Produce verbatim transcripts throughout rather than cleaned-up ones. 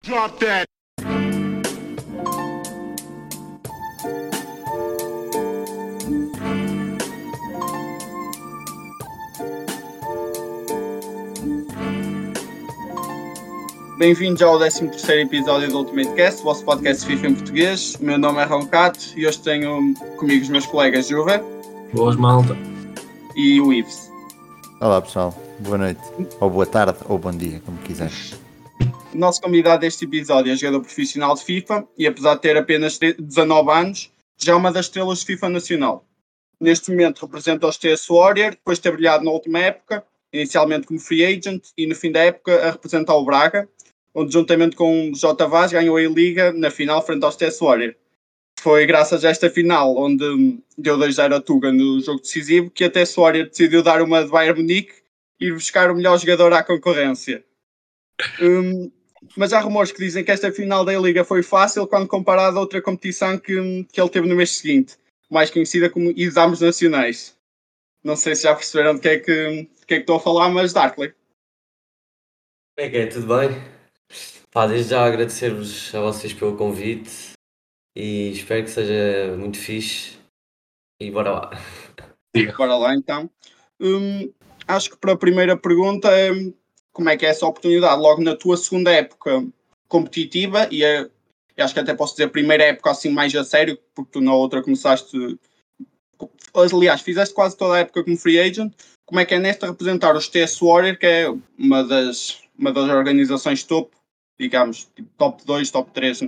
Drop that. Bem-vindos ao décimo terceiro episódio do Ultimate Cast, o vosso podcast FIFA em português. O meu nome é Roncato e hoje tenho comigo os meus colegas Juve. Boas, malta. E o Ives. Olá pessoal, boa noite, ou boa tarde, ou bom dia, como quiseres. O nosso convidado deste episódio é jogador profissional de FIFA e, apesar de ter apenas dezanove anos, já é uma das estrelas de FIFA nacional. Neste momento representa os T S Warrior, depois de ter brilhado na última época, inicialmente como free agent e no fim da época a representar o Braga, onde juntamente com o J Vaz ganhou a Liga na final frente aos T S Warrior. Foi graças a esta final, onde deu dois a zero a Tuga no jogo decisivo, que a T S Warrior decidiu dar uma de Bayern Munique e ir buscar o melhor jogador à concorrência. Um, mas há rumores que dizem que esta final da Liga foi fácil quando comparado a outra competição que, que ele teve no mês seguinte, mais conhecida como Exames Nacionais. Não sei se já perceberam de que é que, de que, é que estou a falar, mas Darkley. Como é que é? Tudo bem? Pá, desde já agradecer-vos a vocês pelo convite e espero que seja muito fixe e bora lá. Bora lá então. Hum, acho que para a primeira pergunta é como é que é essa oportunidade logo na tua segunda época competitiva e é, acho que até posso dizer primeira época assim mais a sério, porque tu na outra começaste, aliás, fizeste quase toda a época como free agent. Como é que é nesta representar os T S Warrior, que é uma das, uma das organizações topo, digamos, top dois, top três?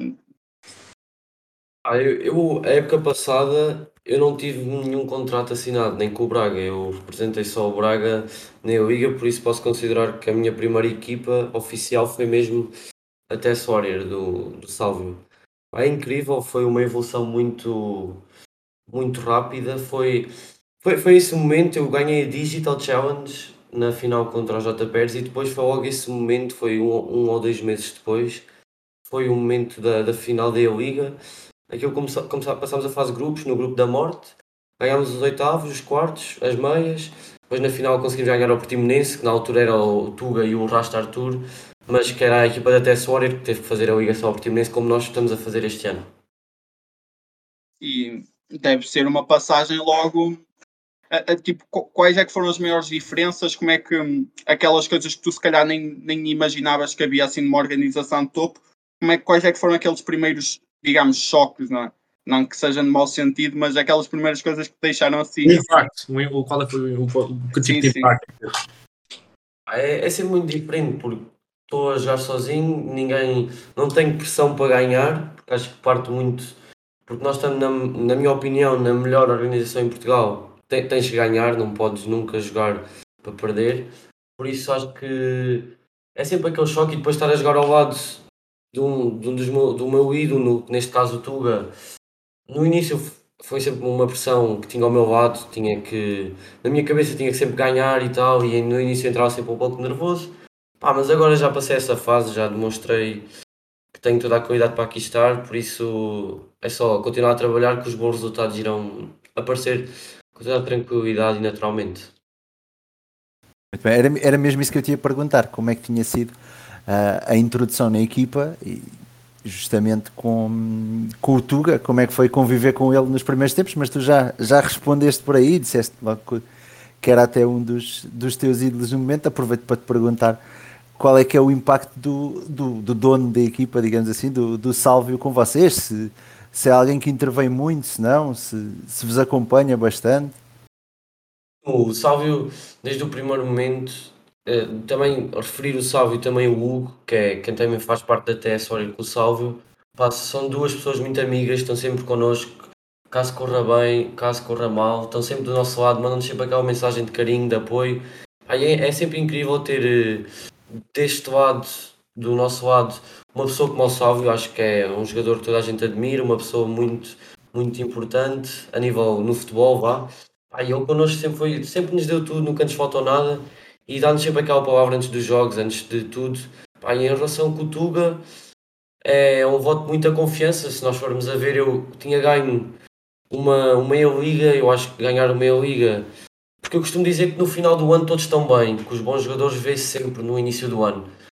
Ah, eu, eu, a época passada, eu não tive nenhum contrato assinado, nem com o Braga. Eu representei só o Braga na Liga, por isso posso considerar que a minha primeira equipa oficial foi mesmo a T S Warrior do, do Sálvio. É incrível, foi uma evolução muito, muito rápida. Foi, foi, foi esse momento, eu ganhei a Digital Challenge na final contra o J Pérez e depois foi logo esse momento, foi um, um ou dois meses depois, foi o momento da, da final da Liga. Aquilo começou, começou, passámos a fase de grupos, no grupo da morte, ganhámos os oitavos, os quartos, as meias, depois na final conseguimos ganhar ao Portimonense, que na altura era o Tuga e o Rasta Artur, mas que era a equipa da T S Warrior que teve que fazer a ligação ao Portimonense, como nós estamos a fazer este ano. E deve ser uma passagem logo a, a, tipo, quais é que foram as maiores diferenças, como é que hum, aquelas coisas que tu se calhar nem, nem imaginavas que havia assim numa organização de topo, como é, quais é que foram aqueles primeiros, digamos, choques, não é? Não que seja no mau sentido, mas aquelas primeiras coisas que te deixaram assim. O impacto, o, qual foi o, o que tipo Sim, de sim. impacto? É, é sempre muito diferente, porque estou a jogar sozinho, ninguém, não tenho pressão para ganhar, porque acho que parto muito, porque nós estamos, na, na minha opinião, na melhor organização em Portugal. Tem- Tens que ganhar, não podes nunca jogar para perder. Por isso acho que é sempre aquele choque e depois estar a jogar ao lado de um, de um dos meu, do meu ídolo, neste caso o Tuga. No início f- foi sempre uma pressão que tinha ao meu lado, tinha que, na minha cabeça tinha que sempre ganhar e tal, e no início entrava sempre um pouco nervoso. Pá, mas agora já passei essa fase, já demonstrei que tenho toda a qualidade para aqui estar, por isso é só continuar a trabalhar que os bons resultados irão aparecer com toda a tranquilidade e naturalmente. Muito bem, era, era mesmo isso que eu te ia perguntar, como é que tinha sido ah, a introdução na equipa e justamente com, com o Tuga, como é que foi conviver com ele nos primeiros tempos, mas tu já, já respondeste por aí, disseste logo que, que era até um dos, dos teus ídolos no momento. Aproveito para te perguntar qual é que é o impacto do, do, do dono da equipa, digamos assim, do, do Sálvio com vocês, se, se é alguém que intervém muito, se não, se, se vos acompanha bastante. O Sálvio, desde o primeiro momento, eh, também referir o Sálvio e também o Hugo, que é quem também faz parte da T S Warrior com o Sálvio, pá, são duas pessoas muito amigas, estão sempre connosco, caso corra bem, caso corra mal, estão sempre do nosso lado, mandam-nos sempre aquela mensagem de carinho, de apoio. Pá, e é, é sempre incrível ter eh, deste lado, do nosso lado, uma pessoa como o Sálvio. Acho que é um jogador que toda a gente admira, uma pessoa muito, muito importante a nível no futebol, vá. Pá, e ele connosco sempre foi, sempre nos deu tudo, nunca nos faltou nada e dá-nos sempre aquela palavra antes dos jogos, antes de tudo. Pá, e em relação com o Tuga, é um voto de muita confiança. Se nós formos a ver, eu tinha ganho uma, uma meia-liga, eu acho que ganhar uma meia-liga, porque eu costumo dizer que no final do ano todos estão bem, que os bons jogadores vê-se sempre no início do ano.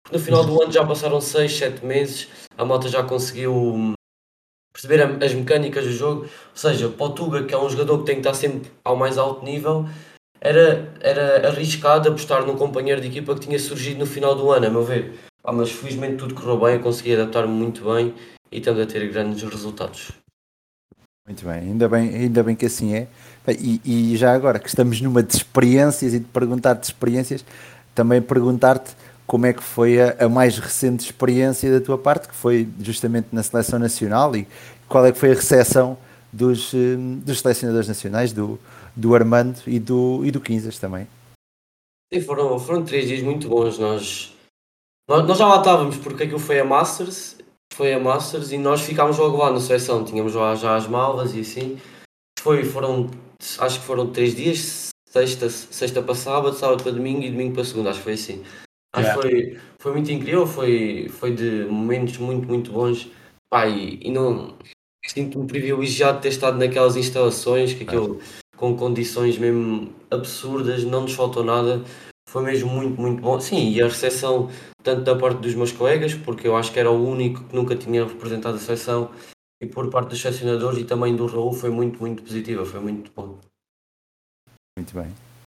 No final do ano já passaram seis, sete meses, a malta já conseguiu perceber a- as mecânicas do jogo. Ou seja, para o Tuga, que é um jogador que tem que estar sempre ao mais alto nível, era, era arriscado apostar num companheiro de equipa que tinha surgido no final do ano, a meu ver. Ah, mas felizmente tudo correu bem, eu consegui adaptar-me muito bem e estamos a ter grandes resultados. Muito bem, ainda bem, ainda bem que assim é. E, e já agora que estamos numa de experiências e de perguntar de experiências, também perguntar-te como é que foi a, a mais recente experiência da tua parte, que foi justamente na Seleção Nacional, e qual é que foi a recepção dos, eh, dos selecionadores nacionais, do, do Armando e do, e do Quinzas também. Sim, foram, foram três dias muito bons. Nós, nós, nós já lá estávamos porque aquilo foi a Masters, foi a Masters e nós ficámos logo lá na seleção. Tínhamos lá já as malas e assim. Foi, foram, acho que foram três dias, sexta, sexta para sábado, sábado para domingo e domingo para segunda, acho que foi assim. Acho que Yeah. foi, foi muito incrível, foi, foi de momentos muito, muito bons. Pá, e, e não sinto-me privilegiado de ter estado naquelas instalações, que aquilo, com condições mesmo absurdas, não nos faltou nada. Foi mesmo muito, muito bom. Sim, e a recepção, tanto da parte dos meus colegas, porque eu acho que era o único que nunca tinha representado a seleção, e por parte dos selecionadores e também do Raul, foi muito, muito positiva, foi muito bom. Muito bem.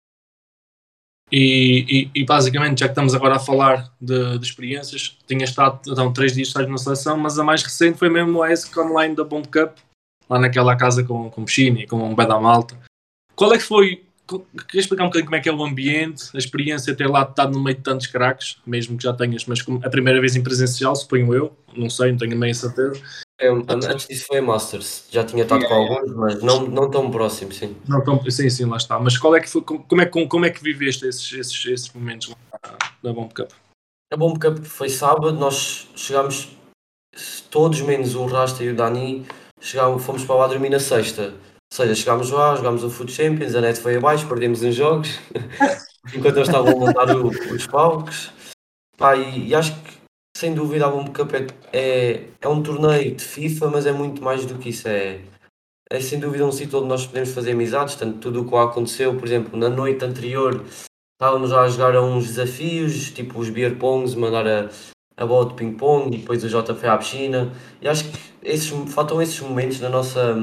E, e, e basicamente, já que estamos agora a falar de, de experiências, tinha estado então, três dias na seleção, mas a mais recente foi mesmo a E S C Online da Bomb Cup, lá naquela casa com, com piscina e com um bed à malta. Qual é que foi, queria explicar um bocadinho como é que é o ambiente, a experiência de ter lá estado no meio de tantos craques, mesmo que já tenhas, mas como a primeira vez em presencial, suponho eu, não sei, não tenho meio certeza. É, antes disso foi a Masters, já tinha estado com alguns, mas não, não tão próximo, sim. Não, tão, sim, sim, lá está. Mas qual é que foi, como, é, que- como é que viveste esses, esses, esses momentos lá na Bomb Cup? A Bomb Cup foi sábado, nós chegámos, todos menos o Rasta e o Dani, chegámos, fomos para lá dormir na sexta. Ou seja, chegámos lá, jogámos o Foot Champions, a net foi abaixo, perdemos uns jogos, enquanto eles estavam a montar o- os palcos. Pá, e, e acho que, sem dúvida, a Bomb Cup é, é, é um torneio de FIFA, mas é muito mais do que isso. É, é sem dúvida um sítio onde nós podemos fazer amizades, tanto tudo o que lá aconteceu, por exemplo, na noite anterior estávamos já a jogar a uns desafios, tipo os beer pongs, mandar a, a bola de ping-pong e depois o J foi à piscina. E acho que esses, faltam esses momentos na nossa,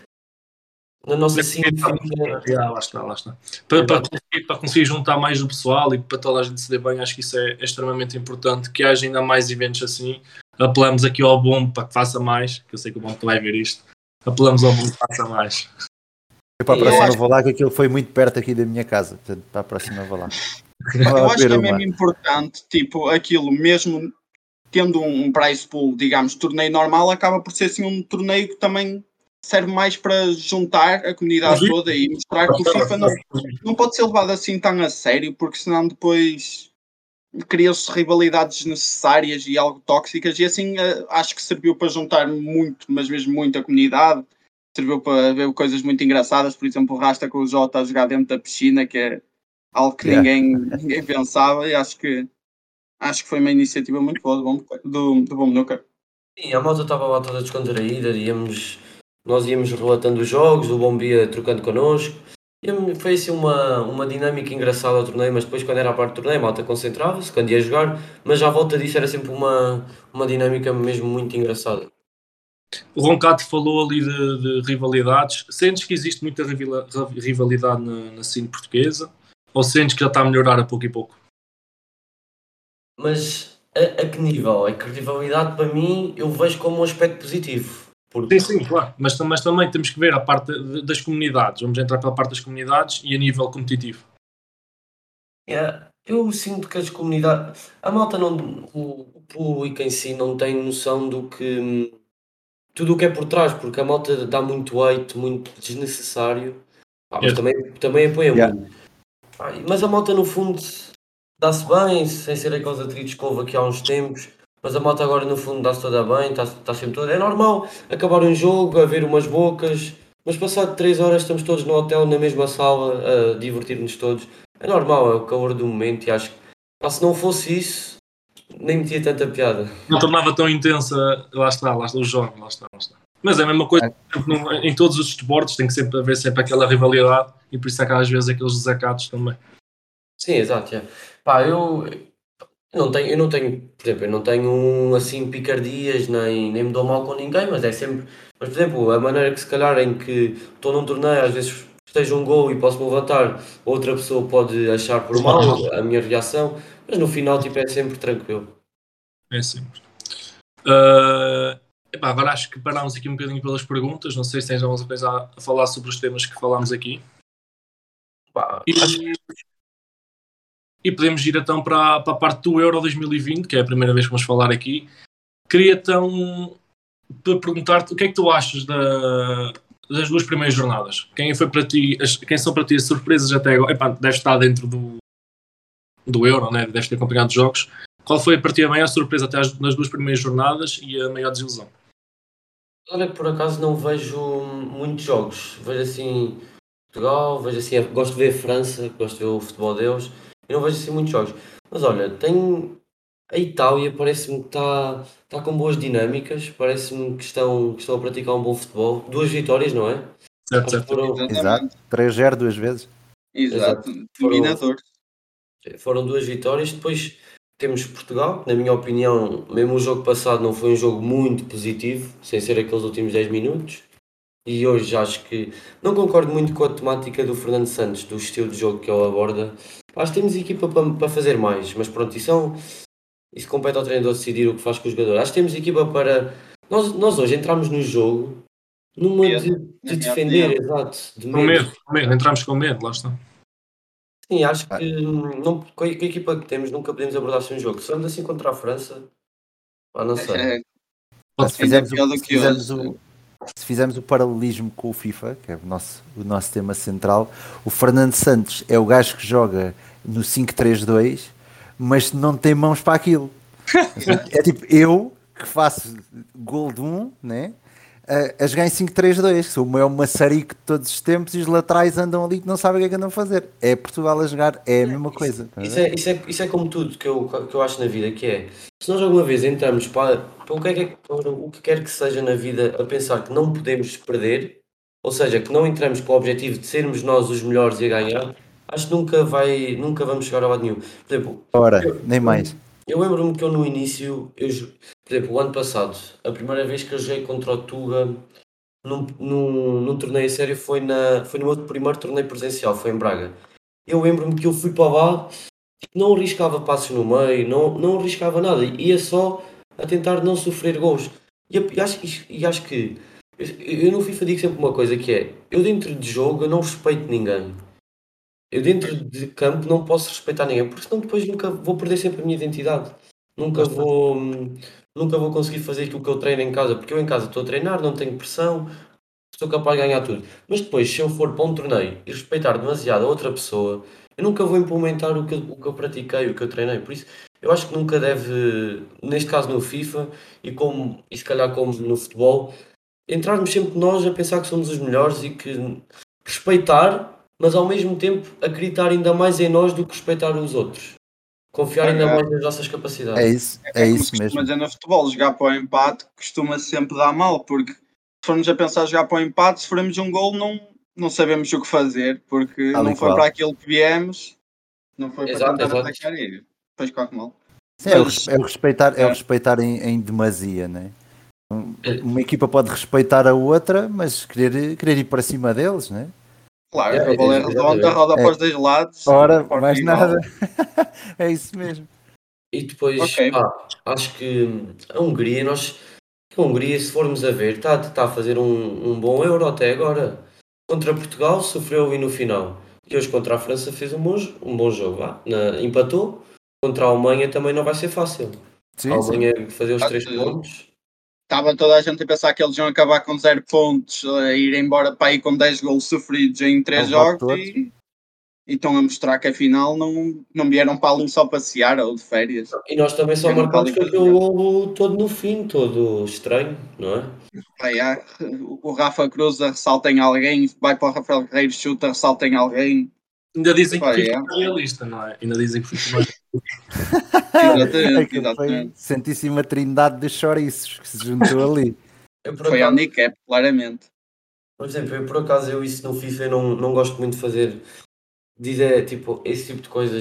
na nossa cinefilia. Yeah, lá está, lá está. Para, para, conseguir, para conseguir juntar mais o pessoal e para toda a gente se dê bem, acho que isso é, é extremamente importante, que haja ainda mais eventos assim. Apelamos aqui ao Bombo para que faça mais, que eu sei que o Bombo vai ver isto. Apelamos ao Bombo que faça mais. Eu para a E próxima acho- vou lá, que aquilo foi muito perto aqui da minha casa, portanto para a próxima vou lá. Vou Eu lá acho ver que é uma. mesmo importante, tipo, aquilo, mesmo tendo um, um prize pool, digamos, torneio normal, acaba por ser assim um torneio que também serve mais para juntar a comunidade toda e mostrar que o FIFA não, não pode ser levado assim tão a sério, porque senão depois cria-se rivalidades desnecessárias e algo tóxicas, e assim eh, acho que serviu para juntar muito, mas mesmo muito a comunidade, serviu para ver coisas muito engraçadas, por exemplo o Rasta com o Jota a jogar dentro da piscina, que é algo que Yeah. ninguém, ninguém pensava, e acho que acho que foi uma iniciativa muito boa do Bom, do, do Bom Nuca. Sim, a malta estava lá toda descontraída, íamos, nós íamos relatando os jogos, o Bombo ia trocando connosco. E foi assim uma, uma dinâmica engraçada ao torneio, mas depois quando era a parte do torneio a malta concentrava-se, quando ia jogar, mas à volta disso era sempre uma, uma dinâmica mesmo muito engraçada. O Roncato falou ali de, de rivalidades. Sentes que existe muita rivila- rivalidade na, na cena portuguesa? Ou sentes que já está a melhorar a pouco e pouco? Mas a, a que nível? É que rivalidade para mim eu vejo como um aspecto positivo. Porque Sim, sim, claro. Mas, tam- mas também temos que ver a parte de- das comunidades. Vamos entrar pela parte das comunidades e a nível competitivo. é, eu sinto que as comunidades. A malta não. O, o público em si não tem noção do que. hum, Tudo o que é por trás, porque a malta dá muito hate, muito desnecessário. Pá, mas É. também, também apoia Yeah. muito. Pá, mas a malta no fundo dá-se bem, sem ser aqueles atritos que houve aqui há uns tempos. Mas a malta agora no fundo dá-se toda bem, está está sempre toda. É normal acabar um jogo, haver umas bocas, mas passado três horas estamos todos no hotel, na mesma sala, a divertir-nos todos. É normal, é o calor do momento e acho que pá, se não fosse isso, nem metia tanta piada. Não tornava tão intensa, lá está, lá está, os jogos, lá está, lá está. Mas é a mesma coisa, no- em todos os esportes tem que sempre haver sempre aquela rivalidade e por isso é que às vezes aqueles desacatos também. Sim, exato. É. Pá, eu, Não tenho, eu não tenho, por exemplo, eu não tenho um, assim picardias, nem, nem me dou mal com ninguém, mas é sempre. Mas, por exemplo, a maneira que se calhar em que estou num torneio, às vezes esteja um gol e posso-me levantar, outra pessoa pode achar por mal a minha reação, mas no final tipo, é sempre tranquilo. É sempre. Uh, epá, agora acho que parámos aqui um bocadinho pelas perguntas. Não sei se tens alguma coisa a, a falar sobre os temas que falámos aqui. Pá, E, acho e podemos ir então para, para a parte do Euro dois mil e vinte, que é a primeira vez que vamos falar aqui. Queria então perguntar-te o que é que tu achas da, das duas primeiras jornadas. Quem foi para ti, as, quem são para ti as surpresas até agora? Epá, deve estar dentro do, do Euro, né? Deves ter acompanhado os jogos. Qual foi para ti a maior surpresa até as, nas duas primeiras jornadas e a maior desilusão? Olha que por acaso não vejo muitos jogos. Vejo assim Portugal, vejo assim, gosto de ver a França, gosto de ver o futebol deles. Eu não vejo assim muitos jogos. Mas olha, tem a Itália, parece-me que está tá com boas dinâmicas, parece-me que estão, que estão a praticar um bom futebol. Duas vitórias, não é? Certo, Acho que certo. foram, Exato. Exatamente. três zero duas vezes. Exato. exato, foram, Dominador. foram duas vitórias. Depois temos Portugal, que na minha opinião, mesmo o jogo passado não foi um jogo muito positivo, sem ser aqueles últimos dez minutos. E hoje acho que não concordo muito com a temática do Fernando Santos, do estilo de jogo que ele aborda. Acho que temos equipa para, para fazer mais, mas pronto, isso, é um- isso compete ao treinador decidir o que faz com os jogadores. Acho que temos equipa para. Nós, nós hoje entramos no jogo numa de, Medo, na de minha defender, opinião. exato, de Com medo. medo, com medo, entramos com medo, lá está. Sim, acho Ah, que hum, não, com a, com a equipa que temos nunca podemos abordar assim um jogo. Se vamos assim contra a França, pá, não sei. É, pá, Pode se ser. ainda fizermos, o, pior do se, que fizermos hoje. o, se fizermos o paralelismo com o FIFA, que é o nosso, o nosso tema central, o Fernando Santos é o gajo que joga no cinco três dois, mas não tem mãos para aquilo. Assim, é tipo eu que faço gol de um, né? A, a jogar em cinco três dois, sou o maior maçarico de todos os tempos e os laterais andam ali que não sabem o que é que andam a fazer. É Portugal a jogar, é a mesma Isso, coisa. Tá a isso, ver? é, isso, é, isso é como tudo que eu, que eu acho na vida, que é, se nós alguma vez entramos para, para, o que é que, para o que quer que seja na vida a pensar que não podemos perder, ou seja, que não entramos com o objetivo de sermos nós os melhores e a ganhar, acho que nunca, vai, nunca vamos chegar a lado nenhum. Por exemplo, Ora, eu, nem mais. eu, eu lembro-me que eu no início, eu, jo- por exemplo, o ano passado, a primeira vez que eu joguei contra o Tuga num, num, num torneio a sério foi, na, foi no meu primeiro torneio presencial, foi em Braga. Eu lembro-me que eu fui para lá, não arriscava passos no meio, não, não arriscava nada, ia só a tentar não sofrer gols. E, eu- e acho, e acho que eu, eu no FIFA digo sempre uma coisa que é, eu dentro de jogo eu não respeito ninguém. Eu dentro de campo não posso respeitar ninguém, porque senão depois nunca vou perder sempre a minha identidade. Nunca Lá está. vou, hum, nunca vou conseguir fazer aquilo que eu treino em casa, porque eu em casa estou a treinar, não tenho pressão, sou capaz de ganhar tudo. Mas depois, se eu for para um torneio e respeitar demasiado a outra pessoa, eu nunca vou implementar o que, eu- o que eu pratiquei, o que eu treinei. Por isso, eu acho que nunca deve, neste caso no FIFA, e, como, e se calhar como no futebol, entrarmos sempre nós a pensar que somos os melhores e que respeitar, mas ao mesmo tempo acreditar ainda mais em nós do que respeitar os outros. Confiar ainda É, mais nas nossas É capacidades. isso, é é como se isso costuma mesmo. dizer no futebol, jogar para o empate costuma sempre dar mal, porque se formos a pensar jogar para o empate, se formos um gol, não, não sabemos o que fazer, porque Tal e não foi qual. para aquilo que viemos, não foi para Exato, tentar exato. atacar e depois corre mal. Sim, é, o, Mas, res- é o respeitar, é o é, respeitar em, em demasia, né? Um- É, Uma equipa pode respeitar a outra, mas querer, querer ir para cima deles, né? claro, é, a bola é ex- redonda, exatamente. roda É, para os dois lados, ora, de forma mais nada. igual. É isso mesmo. E depois, Ok, pá, acho que a Hungria, nós, a Hungria, se formos a ver, está tá a fazer um, um bom Euro até agora. Contra Portugal sofreu ali no final. E hoje contra a França fez um bom, jo- um bom jogo. Vá. Na- empatou. Contra a Alemanha também não vai ser fácil. A Sim, sim. Alemanha fazer os três pontos. estava toda a gente a pensar que eles iam acabar com zero pontos, a ir embora para aí com dez gols sofridos em A três levar jogos todos. e, e estão a mostrar que afinal não, não vieram para ali só passear ou de férias. E nós também só Vieram para marcamos ali com para aquele jogar. golo todo no fim, todo estranho, não é? Aí, ah, o Rafa Cruz ressalta em alguém, vai para o Rafael Guerreiro, chuta, ressalta em alguém. Ainda dizem que o Pá, FIFA é. não é realista, não é? Ainda dizem que o FIFA não é. Exatamente, Aquilo foi exatamente. Santíssima Trindade de chouriços que se juntou ali. Eu por Foi acaso, handicap, claramente. por exemplo, eu por acaso eu isso no FIFA eu não, não gosto muito de fazer. Dizer tipo esse tipo de coisas.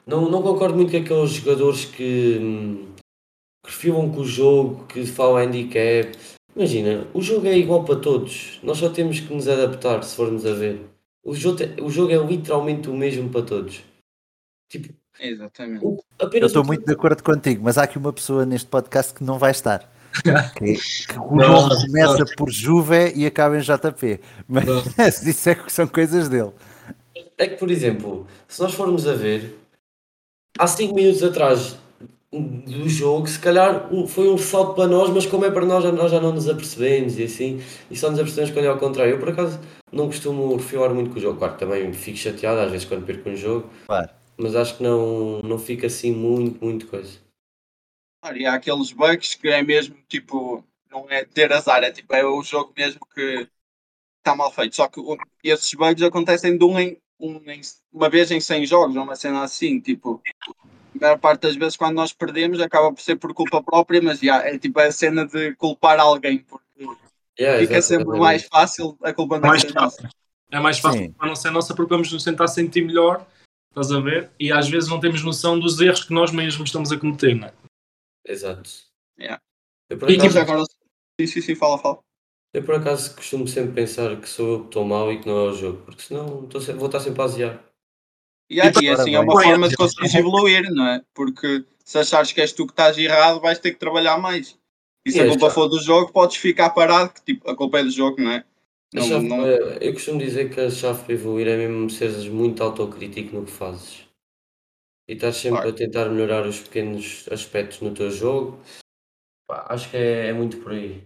não, não concordo muito com aqueles jogadores que, hum, que refilam com o jogo, que falam handicap. Imagina, o jogo é igual para todos. Nós só temos que nos adaptar, se formos a ver. O jogo, é- o jogo é literalmente o mesmo para todos. Tipo, Exatamente. o- Eu apenas estou o muito de acordo contigo, mas há aqui uma pessoa neste podcast que não vai estar. Que, que o Não, nome não. começa por Juve e acaba em J P. Mas Não. isso é que são coisas dele. É que, por exemplo, se nós formos a ver, há cinco minutos atrás do jogo, se calhar um- foi um salto para nós, mas como é para nós, já- nós já não nos apercebemos e assim, e só nos apercebemos quando é ao contrário. Eu, por acaso, não costumo refilar muito com o jogo. Claro, que também fico chateado às vezes quando perco um jogo, Claro. mas acho que não, não fica assim muito, muito coisa. Claro, e há aqueles bugs que é mesmo tipo, não é ter azar, é tipo, é o jogo mesmo que está mal feito. Só que o- esses bugs acontecem de um em, um em- uma vez em cem jogos, ou uma cena assim, tipo, a maior parte das vezes quando nós perdemos acaba por ser por culpa própria, mas já, é tipo a cena de culpar alguém, porque Yeah, fica exato, sempre mais exatamente. fácil a culpa É não mais ser nossa. fácil. É mais fácil Sim. para não ser nossa porque vamos nos tentar sentir melhor, estás a ver? E às vezes não temos noção dos erros que nós mesmos estamos a cometer, não é? Exato. Yeah. Eu por E Mas acaso, tipo, agora, sim, sim, sim, fala, fala. eu por acaso costumo sempre pensar que sou eu que estou mal e que não é o jogo, porque senão estou sempre- vou estar sempre a aziar. E, e é- para e Ora assim é bem. uma forma de conseguires evoluir, não é? Porque se achares que és tu que estás errado, vais ter que trabalhar mais. E se E a a culpa chave, for do jogo, podes ficar parado, que tipo, a culpa é do jogo, não é? a Não, chave não, para- eu costumo dizer que a chave para evoluir é mesmo seres muito autocrítico no que fazes. E estás sempre claro. a tentar melhorar os pequenos aspectos no teu jogo. Pá, acho que é, é muito por aí.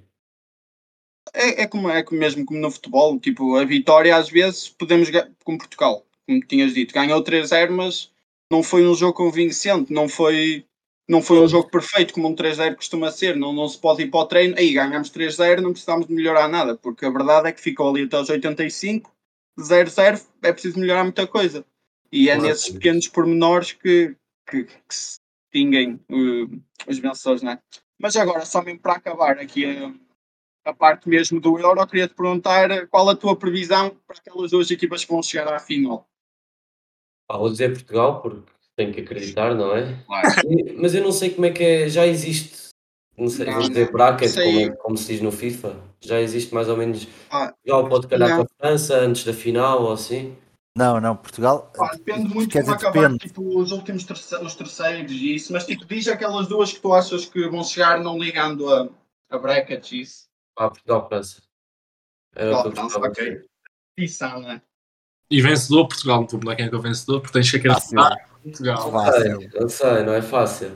É, é, como, é como mesmo como no futebol, tipo, a vitória às vezes podemos, ga- como Portugal, como tinhas dito, ganhou três zero, mas não foi um jogo convincente, não foi, não foi um jogo perfeito como um três zero costuma ser, não, não se pode ir para o treino, aí ganhamos três zero, não precisamos de melhorar nada, porque a verdade é que ficou ali até os oitenta e cinco, zero zero, é preciso melhorar muita coisa. E é nesses Exatamente. pequenos pormenores que, que, que se distinguem uh, os vencedores, não é? Mas agora, só mesmo para acabar aqui a a parte mesmo do Euro, queria te perguntar qual a tua previsão para aquelas duas equipas que vão chegar à final. Pá, vou dizer Portugal porque tenho que acreditar, não é? Claro. E- mas eu não sei como é que é. Já existe. Não sei, vou Não, dizer não. bracket, como, Sei. é, como se diz no FIFA. Já existe mais ou menos. Ah, Já pode calhar com não. a França antes da final ou assim. Não, não, Portugal, Pá, depende muito quer como dizer, acabar depende. tipo, os últimos terce- os terceiros e isso, mas tipo, diz aquelas duas que tu achas que vão chegar não ligando a, a brackets e isso. Pá, Portugal-França. Era o que Portugal, eu França, gostava de ok. ver. Isso, né? e vencedor, Portugal, não estou a quem é que é o vencedor, porque tens que Fácil, acreditar em Portugal. fácil. Sei, eu sei, não é fácil.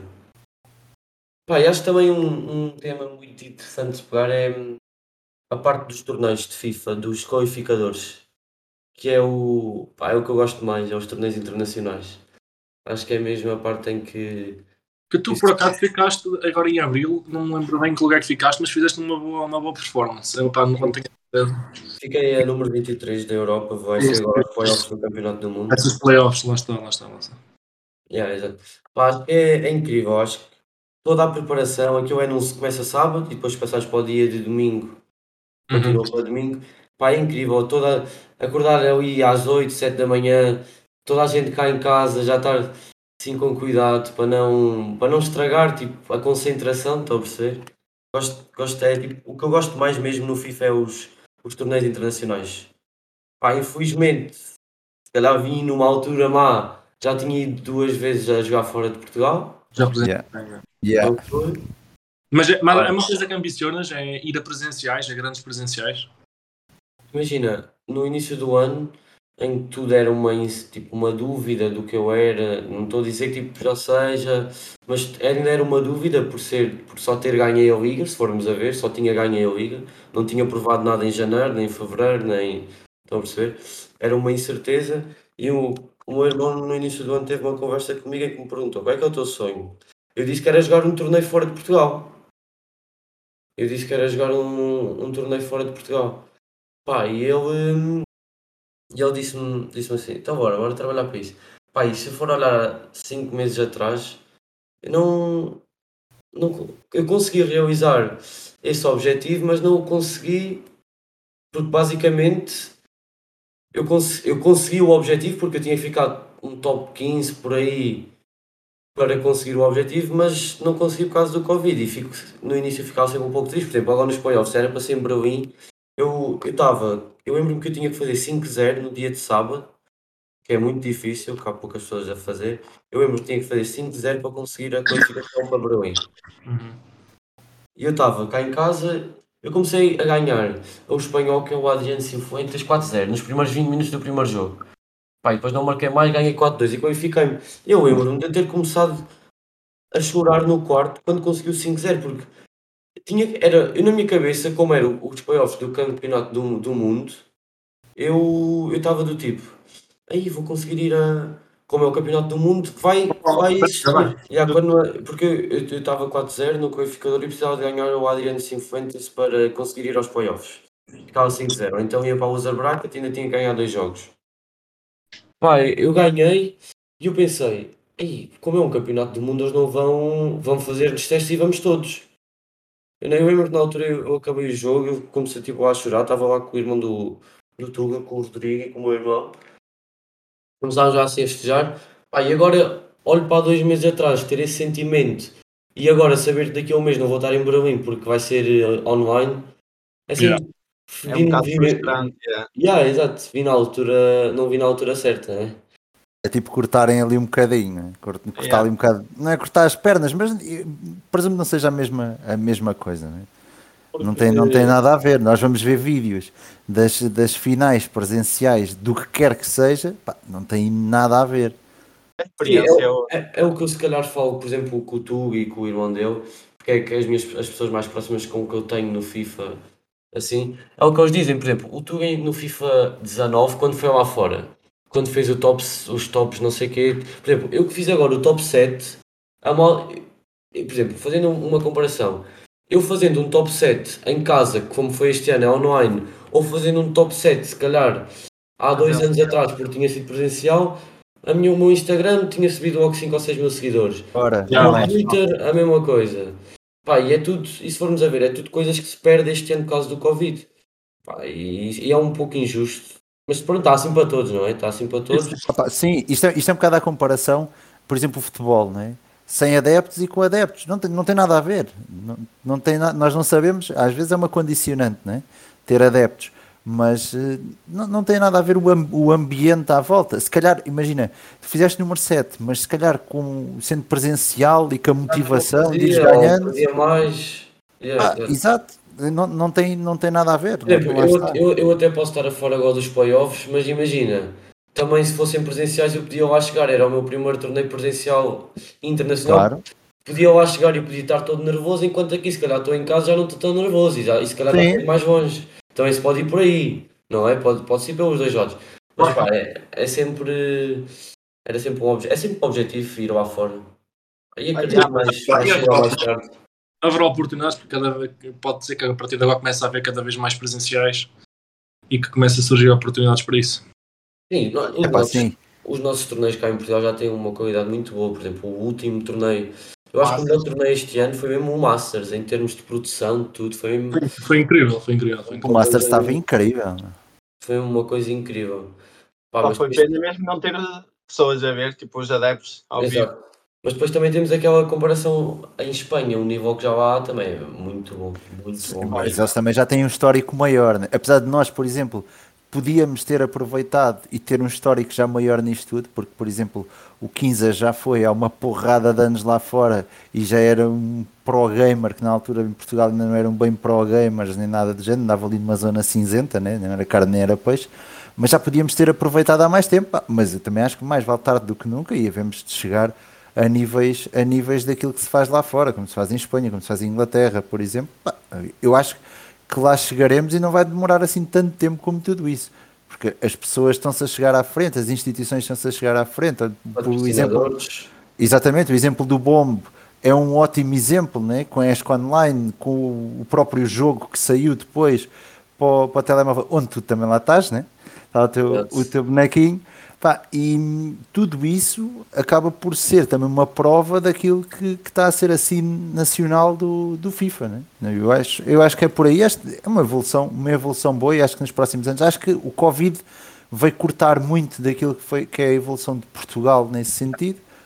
Pá, e acho também um, um tema muito interessante de pegar é hum, a parte dos torneios de FIFA, dos qualificadores, que é o, pá, é o que eu gosto mais, é os torneios internacionais. Acho que é mesmo a parte em que Que tu por acaso ficaste agora em Abril, não me lembro bem em que lugar que ficaste, mas fizeste uma boa, uma boa performance. Eu pá, não tenho certeza. fiquei a número vinte e três da Europa, vai ser agora os playoffs do Campeonato do Mundo. Essas playoffs, lá está, lá está, lá está. Yeah, exato. Pá, acho que é, é incrível, acho que toda a preparação, aquilo é num, começa sábado e depois passares para o dia de domingo, Uhum. continua para domingo. Pá, é incrível, toda, acordar ali às oito, sete da manhã, toda a gente cá em casa, já estar assim com cuidado para não, para não estragar tipo, a concentração, estou a perceber? Gosto, gosto, é, tipo, o que eu gosto mais mesmo no FIFA é os, os torneios internacionais. Pá, infelizmente, se calhar vim numa altura má, já tinha ido duas vezes a jogar fora de Portugal, Já apresentei. Yeah. Yeah. não foi? Mas, é- mas Pá, é uma coisa que ambicionas, é ir a presenciais, a grandes presenciais. imagina, no início do ano, em que tudo era uma, ins- tipo, uma dúvida do que eu era, não estou a dizer que tipo, já seja, mas ainda era uma dúvida por ser, por só ter ganho a Liga, se formos a ver, só tinha ganho a Liga, não tinha provado nada em janeiro, nem em fevereiro, nem, estão a perceber? Era uma incerteza e o, o meu irmão no início do ano teve uma conversa comigo em que me perguntou qual é que é o teu sonho? Eu disse que era jogar um torneio fora de Portugal. Eu disse que era jogar um, um torneio fora de Portugal. Pá, e ele, hum, e ele disse-me disse-me assim, então bora, bora trabalhar para isso. Pá, e se eu for olhar cinco meses atrás, eu não, não co- eu consegui realizar esse objetivo, mas não o consegui porque basicamente eu, cons eu consegui o objetivo porque eu tinha ficado um top quinze por aí para conseguir o objetivo, mas não consegui por causa do Covid e fico, no início ficava sempre um pouco triste. Por exemplo, agora nos playoffs era para ser em Berlim, eu estava, eu, eu lembro-me que eu tinha que fazer cinco zero no dia de sábado, que é muito difícil, que há poucas pessoas a fazer. Eu lembro que tinha que fazer cinco zero para conseguir a qualificação para Berlim. Uhum. E eu estava cá em casa, eu comecei a ganhar o espanhol, que é o Adriano Cifuentes, quatro zero, nos primeiros vinte minutos do primeiro jogo. Pá, e depois não marquei mais, ganhei quatro dois e qualifiquei-me. Eu lembro-me de ter começado a chorar no quarto quando conseguiu cinco zero, porque tinha, era, eu na minha cabeça, como eram os playoffs do campeonato do, do mundo, eu estava do tipo, aí vou conseguir ir a. Como é o campeonato do mundo, vai, vai existir. Yeah, quando, porque eu estava quatro zero no qualificador e precisava de ganhar o Adriano Cifuentes para conseguir ir aos playoffs. Ficava cinco zero, então ia para o Loser Bracket e ainda tinha que ganhar dois jogos. Pai, eu ganhei e eu pensei, ei, como é um campeonato do mundo, eles não vão, vão fazer-nos testes e vamos todos. Eu nem lembro que na altura eu, eu acabei o jogo, eu comecei tipo, a chorar, estava lá com o irmão do, do Tuga, com o Rodrigo e com o meu irmão. Começámos já assim a festejar. Pá, e agora olho para há dois meses atrás, ter esse sentimento e agora saber que daqui a um mês não vou estar em Berlim porque vai ser uh, online. Assim, Yeah. É um vi, bocado vi, frustrante. Yeah. yeah, exato, vi na altura, não vi na altura certa, né? É tipo cortarem ali um bocadinho, né? Cort- cortar Yeah. ali um bocado, não é cortar as pernas, mas eh, presumo que não seja a mesma, a mesma coisa, né? Não tem, não tem nada a ver. Nós vamos ver vídeos das, das finais presenciais do que quer que seja, pá, não tem nada a ver. A Sim, experiência é, é o- é, é o que eu se calhar falo, por exemplo, com o Tuga e com o irmão dele, porque é que as minhas as pessoas mais próximas com que eu tenho no FIFA, assim, é o que eles dizem, por exemplo, o Tuga no FIFA dezanove, quando foi lá fora, quando fez o top, os tops não sei o quê, por exemplo, eu que fiz agora o top sete, a mal, por exemplo, fazendo uma comparação, eu fazendo um top sete em casa, como foi este ano, é online, ou fazendo um top sete, se calhar, há dois anos atrás, porque tinha sido presencial, a minha, o meu Instagram tinha subido logo cinco ou seis mil seguidores. Ora, Yeah, O não é? Twitter, a mesma coisa. Pá, e é tudo, e se formos a ver, é tudo coisas que se perde este ano por causa do Covid. Pá, e, e é um pouco injusto. Mas pronto, está assim para todos, não é? Está assim para todos. Opa, sim, isto é, isto é um bocado a comparação, por exemplo, o futebol, não é? Sem adeptos e com adeptos, não tem, não tem nada a ver. Não, não tem na, nós não sabemos, às vezes é uma condicionante, não é? Ter adeptos, mas eh, não, não tem nada a ver o, am- o ambiente à volta. Se calhar, imagina, tu fizeste número sete, mas se calhar com, sendo presencial e com a motivação de ires Fazia, ou ganhando, fazia mais. Yeah, ah, yeah. exato, não, não, tem, não tem nada a ver. Por Não, exemplo, lá eu, está. eu, eu até posso estar a fora agora dos playoffs, mas imagina, também se fossem presenciais eu podia lá chegar, era o meu primeiro torneio presencial internacional, Claro. podia lá chegar e podia estar todo nervoso, enquanto aqui se calhar estou em casa já não estou tão nervoso e, já, e se calhar Sim. está muito mais longe. Então isso pode ir por aí, não é? Pode, pode ser pelos dois lados. Mas pá, é, é sempre. Era sempre um obje, é sempre um objetivo ir lá fora. E acredito yeah, mais, mas- mais yeah, cedo ou mais tarde. Haverá oportunidades, porque cada vez, pode ser que a partir de agora comece a haver cada vez mais presenciais e que comece a surgir oportunidades para isso. Sim, no- os, Epá, nossos, sim. os nossos torneios cá em Portugal já têm uma qualidade muito boa. Por exemplo, o último torneio, eu acho que o melhor torneio este ano foi mesmo o Masters, em termos de produção, de tudo. Foi, mesmo- Foi incrível, foi incrível. Foi O incrível. Masters estava incrível. foi uma coisa incrível. Pá, Só mas foi depois- pena mesmo não ter pessoas a ver, tipo os adeptos ao vivo. exato. Mas depois também temos aquela comparação em Espanha, um nível que já lá também é muito bom. Muito bom. Mas eles também já têm um histórico maior, né? Apesar de nós, por exemplo, podíamos ter aproveitado e ter um histórico já maior nisto tudo, porque, por exemplo, o Quinza já foi há uma porrada de anos lá fora e já era um pro gamer, que na altura em Portugal ainda não eram bem pro gamers nem nada do género, andava ali numa zona cinzenta, né? Não era carne nem era peixe, mas já podíamos ter aproveitado há mais tempo. Pá, mas eu também acho que mais vale tarde do que nunca e havemos de chegar a níveis, a níveis daquilo que se faz lá fora, como se faz em Espanha, como se faz em Inglaterra, por exemplo. Pá, eu acho que lá chegaremos e não vai demorar assim tanto tempo como tudo isso, porque as pessoas estão-se a chegar à frente, as instituições estão-se a chegar à frente. Por exemplo, Patrocinadores. exatamente, o exemplo do Bombo é um ótimo exemplo, né? Com a ESC Online, com o próprio jogo que saiu depois para o, para o telemóvel, onde tu também lá estás, né? Está o teu, Exato. o teu bonequinho. Pá, e tudo isso acaba por ser também uma prova daquilo que, que está a ser assim nacional do, do FIFA, né? Eu acho, eu acho que é por aí. Acho que é uma evolução, uma evolução boa e acho que nos próximos anos, acho que o Covid vai cortar muito daquilo que, foi, que é a evolução de Portugal nesse sentido,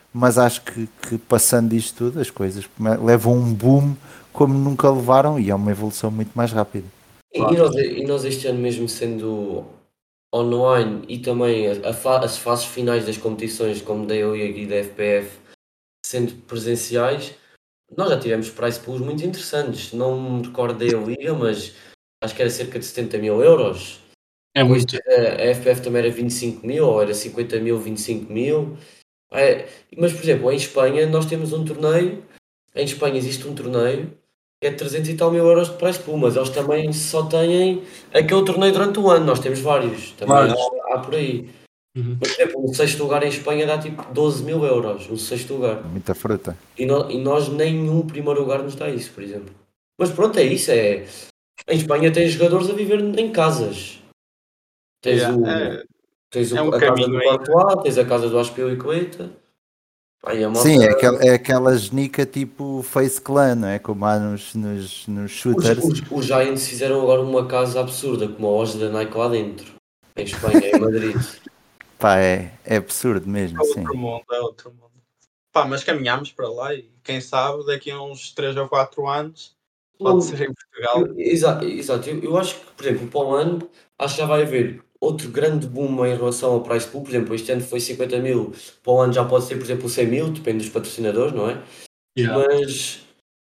mas acho que, que passando isto tudo, as coisas come- levam um boom como nunca levaram e é uma evolução muito mais rápida. E, e nós, e nós este ano mesmo sendo online e também a, a fa- as fases finais das competições como da E U e da F P F sendo presenciais, nós já tivemos price pools muito interessantes. Não me recordo da Liga, mas acho que era cerca de setenta mil euros. É Depois muito. a, a F P F também era vinte e cinco mil, ou era cinquenta mil, vinte e cinco mil. É, mas, por exemplo, em Espanha nós temos um torneio, em Espanha existe um torneio que é trezentos e tal mil euros de price pool, mas eles também só têm aquele torneio durante o ano, nós temos vários, também Vários. há, há por aí. Uhum. Por exemplo, um sexto lugar em Espanha dá tipo doze mil euros, um sexto lugar. Muita fruta. E, no- e nós nenhum primeiro lugar nos dá isso, por exemplo. Mas pronto, é isso, é... Em Espanha tens jogadores a viver em casas. Tens, Yeah, o, é, tens é o, um a casa caminho do aí. Courtois, tens a casa do Aspilicueta. Pá, e a malta... Sim, é aquela, é aquela genica tipo Face Clan, não é? Como há nos, nos, nos Os, shooters. os, os Giants fizeram agora uma casa absurda, como a loja da Nike lá dentro. Em Espanha, em Madrid. Pá, é, é absurdo É mesmo, sim. outro mundo, é outro mundo. Pá, mas caminhamos para lá e quem sabe daqui a uns três ou quatro anos pode Não, ser em Portugal. eu, exa, exato, eu, eu acho que, por exemplo, para o ano, acho que já vai haver outro grande boom em relação ao price pool. Por exemplo, este ano foi cinquenta mil, para o ano já pode ser, por exemplo, cem mil, depende dos patrocinadores, não é? Yeah. Mas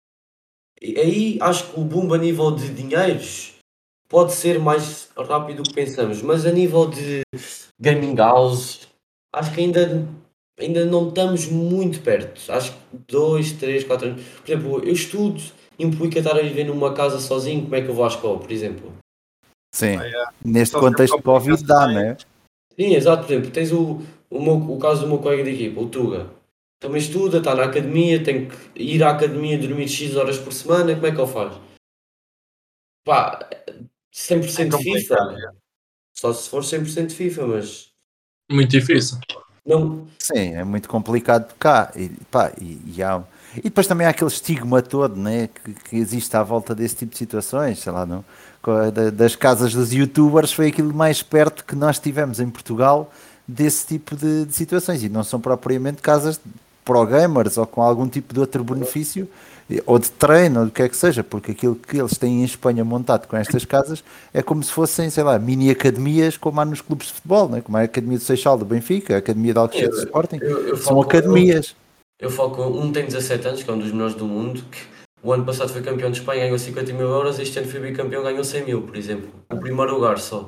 aí acho que o boom a nível de dinheiros pode ser mais rápido do que pensamos, mas a nível de gaming house, acho que ainda, ainda não estamos muito perto. Acho que dois, três, quatro anos. Por exemplo, eu estudo, implica estar a viver numa casa sozinho, como é que eu vou à escola, por exemplo? Sim. Ah, é. Neste Só se contexto de Covid dá, não é? Sim, exato, por exemplo, tens o, o, meu, o caso do meu colega de equipa, o Tuga. Também estuda, está na academia, tem que ir à academia dormir X horas por semana, como é que ele faz? Pá, cem por É cento FIFA, complicado. É. só se for cem por cento FIFA, mas Muito difícil. não. Sim, é muito complicado cá. E, pá, e, e, há, e depois também há aquele estigma todo, né, que, que existe à volta desse tipo de situações, sei lá, não? Com a- da- das casas dos youtubers foi aquilo mais perto que nós tivemos em Portugal desse tipo de, de situações. E não são propriamente casas pro gamers ou com algum tipo de outro benefício, eh, ou de treino, ou do que é que seja, porque aquilo que eles têm em Espanha montado com estas casas é como se fossem, sei lá, mini academias como há nos clubes de futebol, né? Como é a Academia do Seixal do Benfica, a Academia de Alcochete do Eu, Sporting, eu, eu são falo com ele, academias. eu falo com um tem dezassete anos, que é um dos melhores do mundo, que o ano passado foi campeão de Espanha, ganhou cinquenta mil euros, este ano foi bicampeão, ganhou cem mil, por exemplo. O primeiro lugar só.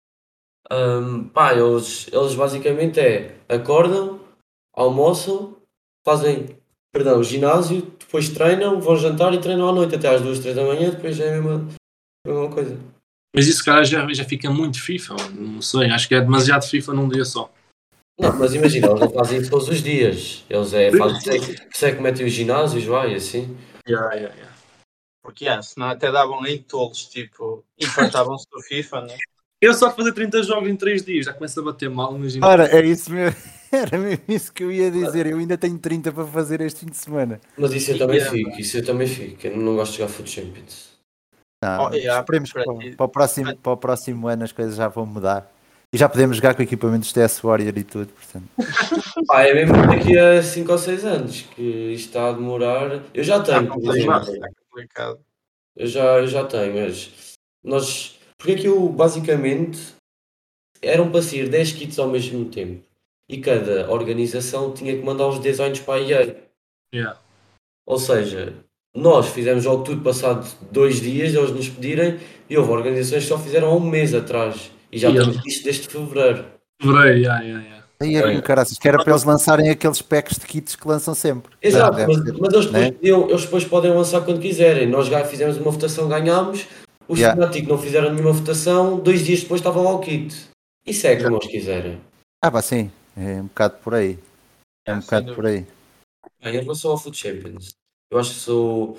Ahm, pá, eles, eles basicamente é, acordam, almoçam, fazem, perdão, ginásio, depois treinam, vão jantar e treinam à noite até às duas, três da manhã, depois é a mesma, a mesma coisa. Mas isso, cara, já, já fica muito FIFA. Não sei, acho que é demasiado FIFA num dia só. Não, mas imagina, eles não fazem isso todos os dias. Eles é, fazem, sei, sei que metem os ginásios, vai, assim. Yeah, yeah, yeah. Porque é, senão até davam aí tolos, tipo, e fartavam-se do FIFA, né? Eu só fazer trinta jogos em três dias, já começa a bater mal, imagina. Ora, é isso mesmo. Era mesmo isso que eu ia dizer. Eu ainda tenho trinta para fazer este fim de semana. Mas isso eu também Yeah. fico, isso eu também fico. Eu não gosto de jogar Foot Champions. Não, Oh, yeah, esperemos que para para, o- ti. para o próximo, para o próximo ano as coisas já vão mudar. E já podemos jogar com equipamentos T S Warrior e tudo, portanto. Pá, é mesmo daqui a cinco ou seis anos que isto está a demorar. Eu já Está tenho, por complicado, exemplo. está complicado. Eu já, eu já tenho, mas nós. Porque aquilo basicamente eram para sair dez kits ao mesmo tempo. E cada organização tinha que mandar os designs para a E A. Yeah. Ou seja, nós fizemos logo tudo passado dois dias, eles nos pedirem, e houve organizações que só fizeram há um mês atrás. E já E temos eu- isto desde fevereiro. Fevereiro, yeah, yeah, yeah. Aí é com É. caraças, que era para eles lançarem aqueles packs de kits que lançam sempre. Exato, Deve mas, ser, mas eles, depois né? podiam, eles depois podem lançar quando quiserem. Nós já fizemos uma votação, ganhámos. Os Yeah. Fnatic não fizeram nenhuma votação, dois dias depois estava lá o kit. Isso é como Yeah. eles quiserem. Ah, pá, sim, é um bocado por aí. É um Yeah, sem bocado por dúvida. aí. Em relação ao Foot Champions, eu acho que sou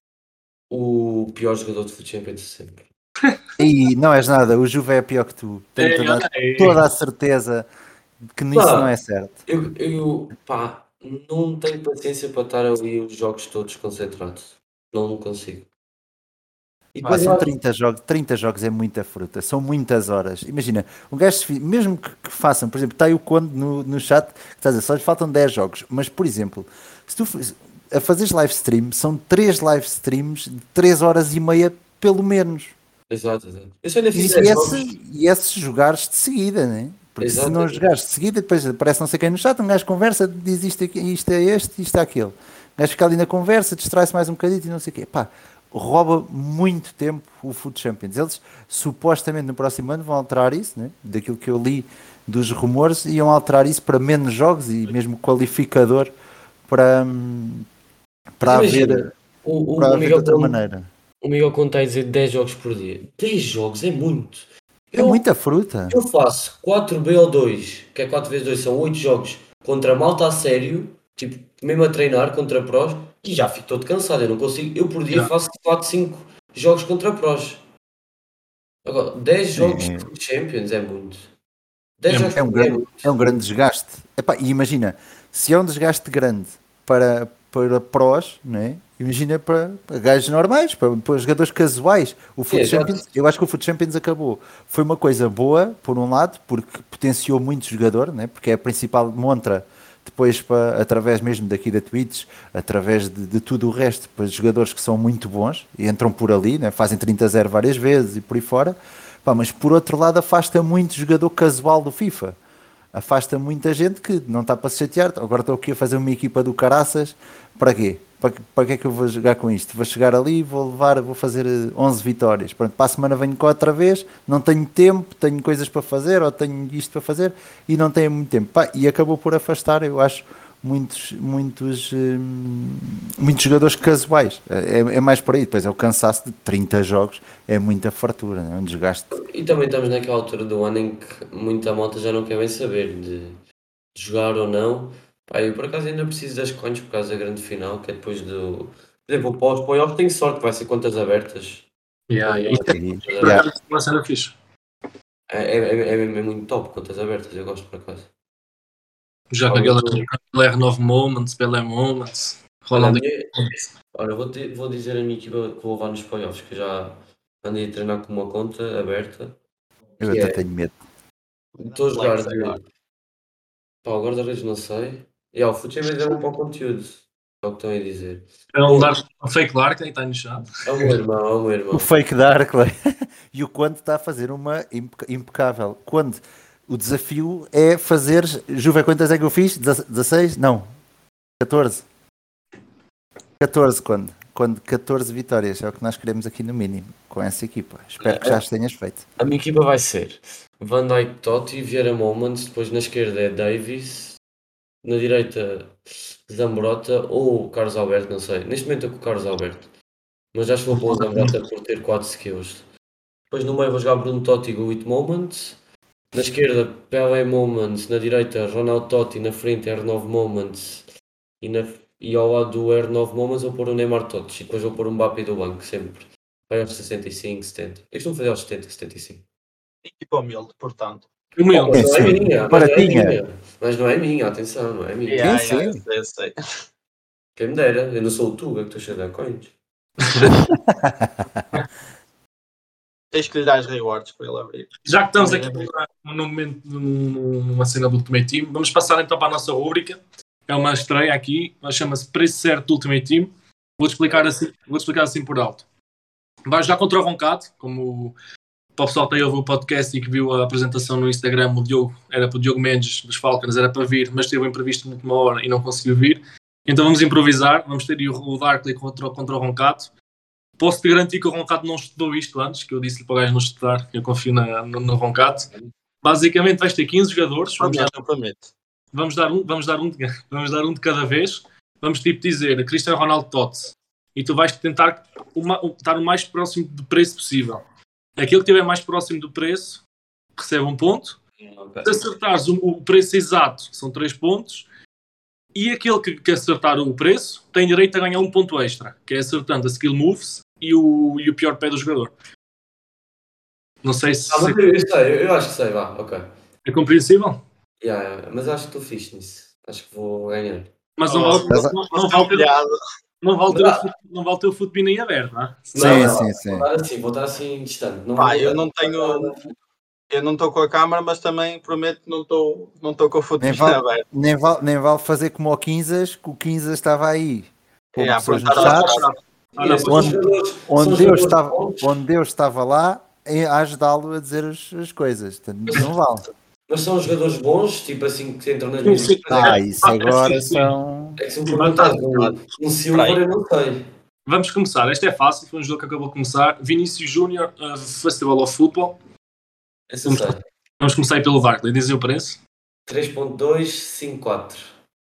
o pior jogador de Foot Champions de sempre. E não és nada, o Juve é pior que tu. Tenho É, toda, é, é. toda a certeza que nisso Pá, não é certo. Eu, eu pá, não tenho paciência para estar ali os jogos todos concentrados. Não consigo. E Pá, depois são eu- trinta jogos, trinta jogos é muita fruta, são muitas horas. Imagina, um gajo, se fi- mesmo que, que façam, por exemplo, está aí o Conde no, no chat, que está a dizer, só lhes faltam dez jogos, mas por exemplo, se tu f- a fazeres live stream, são três live streams de três horas e meia, pelo menos. Exato, exato. Eu só ainda E, fiz e, dez esse, jogos. e esse jogares de seguida, né? Porque se Exato. não jogares de seguida, depois aparece não sei quem no chat, um gajo conversa, diz isto, aqui- isto é este, isto é aquele. O gajo fica ali na conversa, distrai-se mais um bocadinho e não sei o quê. Pá, rouba muito tempo o Foot Champions. Eles supostamente no próximo ano vão alterar isso, né? Daquilo que eu li dos rumores, iam alterar isso para menos jogos e mesmo qualificador para, hum, para Mas imagina, haver, o, o, para o haver de Miguel outra Conde- maneira. o Miguel Conde está a dizer dez jogos por dia. dez jogos é muito. É Eu, muita fruta. eu faço quatro B O dois, que é quatro vezes dois, são oito jogos contra malta a sério, tipo, mesmo a treinar contra prós, e já fico todo cansado. Eu não consigo. Eu por dia Yeah. faço quatro, cinco jogos contra prós. Agora, dez jogos É. de Champions é muito. dez É- jogos É um por dia é grande, muito. é um grande desgaste. Epá, e imagina, se é um desgaste grande para, para prós, não é? Imagina para, para gajos normais, para, para jogadores casuais. O Foot É, exato. Champions, eu acho que o Foot Champions acabou. Foi uma coisa boa, por um lado, porque potenciou muito o jogador, né? Porque é a principal montra depois para, através mesmo daqui da Twitch, através de, de tudo o resto, depois jogadores que são muito bons e entram por ali, né? Fazem trinta a zero várias vezes e por aí fora. Pá, mas por outro lado afasta muito o jogador casual do FIFA. Afasta muita gente que não está para se chatear. Agora estou aqui a fazer uma equipa do caraças. Para quê? Para, para que é que eu vou jogar com isto? Vou chegar ali, vou levar, vou fazer eh, onze vitórias. Pronto, para a semana venho cá outra vez, não tenho tempo, tenho coisas para fazer ou tenho isto para fazer e não tenho muito tempo. Pá, e acabou por afastar, eu acho, muitos, muitos, hum, muitos jogadores casuais. É, é mais por aí. Depois é o cansaço de trinta jogos, é muita fartura, é um desgaste. E também estamos naquela altura do ano em que muita malta já não quer bem saber de, de jogar ou não. Pá, eu por acaso ainda preciso das coins por causa da grande final, que é depois do. Por exemplo, para os playoffs tenho sorte que vai ser contas abertas. Yeah, yeah. Isto é- E- Contas por yeah. abertas. acaso, uma cena fixe. É, é, é, é mesmo muito top, contas abertas, eu gosto por acaso. Já com Olha, aquela tu- com R nove Moments, Pelé Moments, Olha, a Ronaldo. minha- olha, vou, te- vou dizer a minha equipa que vou levar nos playoffs, que eu já andei a treinar com uma conta aberta. Eu Que até é, tenho medo. estou a jogar Flex agora. de. Pá, o guarda-redes não sei. E yeah, o futebol é bom para o conteúdo. É o que estão a dizer. É um dar um fake Lark, aí está aí no chat. É o meu irmão, é o meu irmão. O fake da Arclay. E o Conde está a fazer uma impe- impecável. Conde, o desafio é fazer. Juve, quantas é que eu fiz? dezasseis? Não. catorze. catorze, Conde. Conde, catorze vitórias. É o que nós queremos aqui no mínimo, com essa equipa. Espero que já as tenhas feito. A minha equipa vai ser Van Dijk, Totti, Vieira Moments, depois na esquerda é Davies, na direita Zambrota ou Carlos Alberto, não sei. Neste momento estou com o Carlos Alberto, mas acho que vou pôr o Zambrota por ter quatro skills. Depois no meio vou jogar Bruno Totti com oito Moments, na esquerda Pelé Moments, na direita Ronaldo Totti, na frente R nove Moments e, na, e ao lado do R nove Moments vou pôr o Neymar Totti e depois vou pôr um Mbappé do banco, sempre. Vai aos sessenta e cinco, setenta. Eu costumo fazer aos setenta, setenta e cinco. Equipa humilde, portanto. O meu, Mas não é sim, minha, mas não é baratinha. minha. Mas não é minha, atenção, não é minha. Yeah, sim. yeah, eu sei, eu sei. Quem me dera, eu não sou o Tuga que estou cheio de coins. Tens que lhe dar os rewards para ele abrir. já que estamos aqui no momento, numa cena do Ultimate Team, vamos passar então para a nossa rúbrica. É uma estreia aqui, chama-se Preço Certo do Ultimate Team. Vou-te explicar assim, vou explicar assim por alto. Vais já contra o Roncat, como para o pessoal que ouviu o podcast e que viu a apresentação no Instagram, o Diogo, era para o Diogo Mendes dos Falcons, era para vir, mas teve um imprevisto de última hora e não conseguiu vir. Então vamos improvisar, vamos ter o Darkley contra, contra o Roncat. Posso-te garantir que o Roncat não estudou isto antes, que eu disse-lhe para o gajo não estudar, que eu confio na, no, no Roncat. Basicamente vais ter quinze jogadores, vamos dar, Prometo, eu prometo. vamos dar, um, vamos, dar um, de- vamos dar um de cada vez, vamos tipo dizer Cristiano Ronaldo Tots, e tu vais tentar uma, estar o mais próximo do preço possível. Aquele que estiver mais próximo do preço recebe um ponto. Okay. Se acertares o, o preço exato, são três pontos. E aquele que, que acertar o preço tem direito a ganhar um ponto extra, que é acertando a skill moves e o, e o pior pé do jogador. Não sei se Ah, mas eu, eu sei, eu acho que sei, vá, ok. é compreensível, Yeah, yeah, mas acho que estou fixe nisso. Acho que vou ganhar. mas não Oh, vale, mas- não, não vale ter, Obrigado. Não vale ter o fut- não vale ter o futebol em aberto, não é? Sim, Não, não, sim, sim. Vou estar assim, vou estar assim distante. Não Pá, vou- eu não tenho. Eu não estou com a câmara, mas também prometo que não estou não estou com o Nem futebol vale, aberto. nem, vale, nem vale fazer como o Quinzas, que o Quinzas estava aí. Como É, a pessoas no perguntar aos chat, chaves. Ah, não, São pois- onde, jogadores- são onde, Deus jogadores estava, bons, onde Deus estava lá em- a ajudá-lo a dizer as, as coisas. Portanto, não vale. mas são jogadores bons, tipo assim, que entram nas Sim, minhas sim. equipas. Ah, É, isso Ah, agora sim, sim. são. é que se me Sim, perguntares um, um Silver, eu não sei. Vamos começar. Este é fácil, foi um jogo que acabou de começar. Vinícius Júnior, uh, Festival of Football. Esse eu sei. Vamos começar aí pelo Barkley. Dizem o preço? três ponto dois cinco quatro.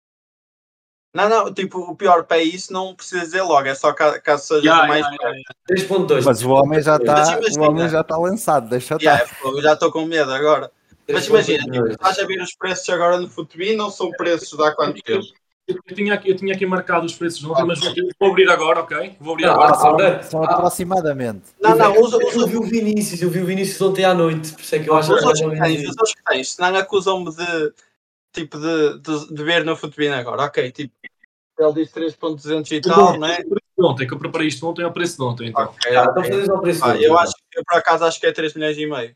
Não, não, tipo, o pior para isso não precisa dizer logo, é só ca- caso seja Yeah, do mais yeah, yeah, yeah. três ponto dois. Mas o homem já está Mas o imagina. homem já está lançado, deixa eu Yeah, estar. eu já estou com medo agora. Mas imagina, tipo, estás a ver os preços agora no futebol, não são preços de há quanto tempo? Eu tinha, aqui, eu tinha aqui marcado os preços de ontem, mas vou, vou abrir agora, ok? Vou abrir Não, agora. ah, Abre- São ah, aproximadamente. Não, não, eu, usa, eu usa, vi o Vinícius, eu vi o Vinícius ontem à noite, por isso é que eu acho usa que os mais ou que menos tens, isso. usa os que tens, senão acusam-me de, tipo, de, de, de ver no futebol agora, ok, tipo, ele diz três ponto duzentos e tal, né? O preço de ontem, que eu preparei isto ontem, é o preço de ontem, então. Ok, Ah, então ok. fazes ao preço Ah, dele, eu então. acho que, eu por acaso, acho que é três milhões e meio.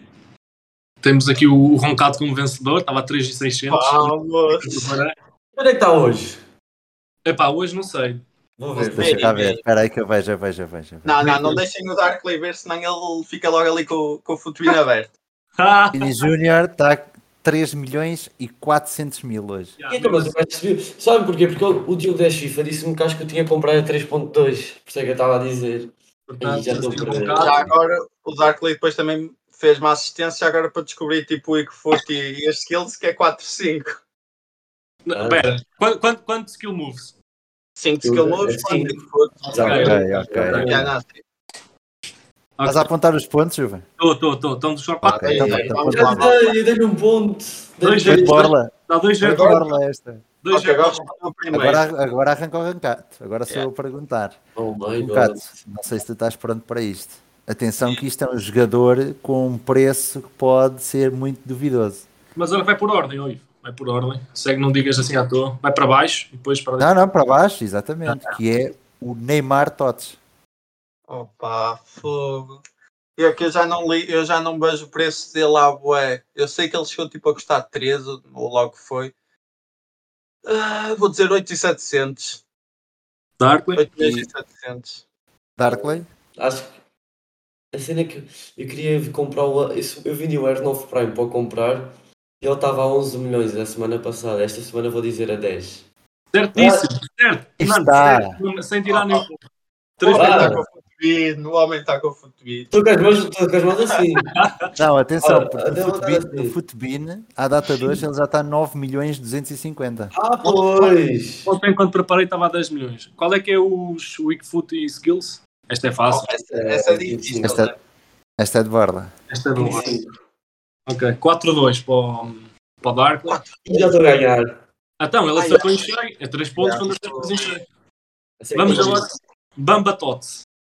Temos aqui o Roncado como vencedor, estava a três mil e seiscentos. Vamos! Onde é que está hoje? Epá, hoje não sei. Vou ver. Deixa cá ver. Bem, Espera aí que eu vejo, eu vejo, eu vejo. eu vejo. Não, não, não deixem o Darkley ver, senão ele fica logo ali com, com o futebol aberto. Ah, Vini Júnior está três milhões e quatrocentos mil hoje. E então, mas o gajo subiu. Sabe porquê? Porque o, o Diogo dez FIFA disse-me que acho que eu tinha comprado a três ponto dois. Por isso é que eu estava a dizer. portanto, Ih, já estou a assim, perder. Roncado. Já agora, o Darkley depois também fez uma assistência agora para descobrir tipo o Wickfoot e, e as skills, que é quatro cinco. Não, Pera, quanto, quanto, quanto skill moves? cinco skill moves, É quatro cinco. Wickfoot. Exatamente. ok, ok. Já não sei. Estás a apontar os pontos, Juven? Estou, estou, estou. Estão dos quatro. Ok, então, Aí, então, vamos pode lá, ir. Já dei, eu dei-lhe um ponto. Dois Dei-lhe Foi de borla. Dá dois Foi de zero. borla esta. Dois Ok, agora zero. respondeu o primeiro. Agora, agora arranca o rancato. Agora sou Yeah. eu a perguntar. Oh my Rancato, god. não sei se tu estás pronto para isto. Atenção que isto é um jogador com um preço que pode ser muito duvidoso. Mas agora vai por ordem, oi. Vai por ordem. Segue, não digas assim à toa. Vai para baixo e depois para Não, não, para baixo, exatamente. Que é o Neymar Tots. Opa, fogo. Eu que eu já não li, eu já não vejo o preço dele lá, bué. Eu sei que ele chegou tipo a custar treze, ou logo foi. Ah, vou dizer oito mil e setecentos. Darkley. oito mil e setecentos. Darkley? Acho que a cena é que eu queria comprar o. isso- Eu vendi o R nove Prime para comprar e ele estava a onze milhões a semana passada. Esta semana vou dizer a dez. Certíssimo, certo. Mano, Está. certo. Sem tirar nenhum. O Três homem Ah. está com o futebol, o homem está com o futebol. Estou com as mãos, estou com as mãos assim. Não, atenção, Ah, porque até no vou dar Futbin, assim. no Futbin, à data de hoje, ele já está a nove milhões duzentos e cinquenta. Ah, pois! Ontem, quando preparei, estava a dez milhões. Qual é que é os Wickfoot e Skills? Esta é fácil. Oh, essa, essa é difícil, Esta- né? Esta é de borla. Esta é boa. Ok, quatro a dois para o, para o Darkley. E já estou a ganhar. Então, ele Ai, acertou ai. em cheio. É três pontos Yeah. quando acertas em cheio. Assim é Vamos que eu- agora. Bamba Tots.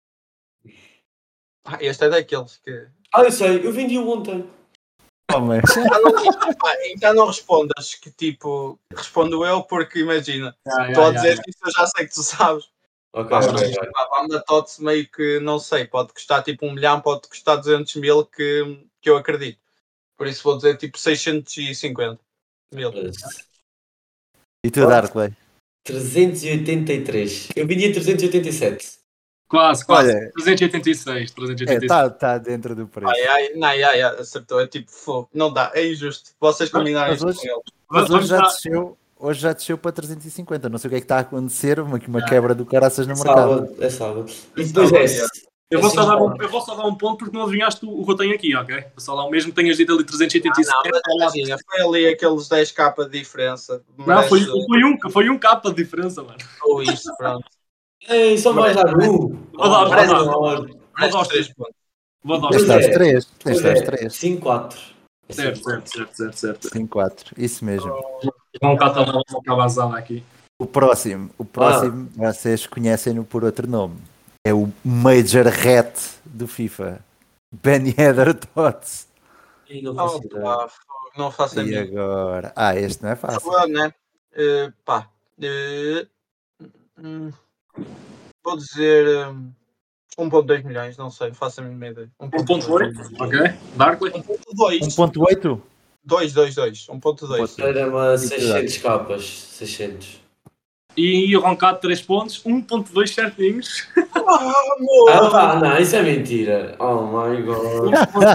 Ah, este é daqueles que. Ah, eu sei, eu vendi-o ontem. Oh, mas... Ah, não, pá, então não respondas, que tipo, respondo eu porque imagina, Ah, estou a yeah, dizer yeah, que isso eu já sei que tu sabes. Ok, Pá, ok, mas ok. a banda Tots meio que não sei, pode custar tipo um milhão, pode custar duzentos mil, que, que eu acredito. Por isso vou dizer tipo seiscentos e cinquenta mil. E tu, Darkley? trezentos e oitenta e três. Eu vendi a trezentos e oitenta e sete. Quase, quase. Olha, trezentos e oitenta e seis. trezentos e é, oitenta e seis. está tá dentro do preço. Ai, ai, não, ai, ai, acertou, é tipo fogo. Não dá, é injusto. Vocês combinarem Mas isto hoje- com ele. Mas Vamos hoje já, dar- desceu, hoje já desceu para trezentos e cinquenta. Não sei o que é que está a acontecer, uma, uma quebra do caraças no É mercado. sábado, é sábado. E É depois sábado, é. é. Eu vou, só assim, dar um, eu vou só dar um ponto porque não adivinhaste o, o que eu tenho aqui, ok? Vou só dar o mesmo que tenhas dito ali trezentos e oitenta e Ah, não, sete. mas imagina, foi ali aqueles dez k de diferença. Não, foi, Merece- foi um, foi um capa de diferença, mano. Ou isso, pronto. Ei, só mais dar um. Vou dar, vou Parece- dar. Vou Vou dar Merece os três três. pontos. Vou dar Tens os de dar três. os três. Tens de Pois dar os é, três. cinco quatro. Certo, certo, certo, certo, certo. cinco quatro. Isso mesmo. Vamos cá tomar uma cabazada aqui. O próximo. O próximo, vocês conhecem-no por outro nome. É o Major Hat do FIFA. Ben Yedder Tots. E não Oh, faço ideia. pá, fogo, não faço a E mim. agora? Ah, este não é fácil. Well, né? Eh, pá. Eh, hum, Vou dizer um, um ponto dois milhões, não sei, faço a mínima ideia. um ponto oito, ok. Darkley? um ponto dois. um ponto oito? dois, dois, dois. um ponto dois. Era uma seiscentos capas. seiscentos. E o Roncato três pontos, um ponto dois certinhos. Ah, pá, não, isso é mentira. Oh my god.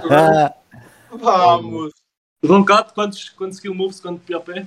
Vamos! Roncato, quantos, quantos skill moves, quanto P O P?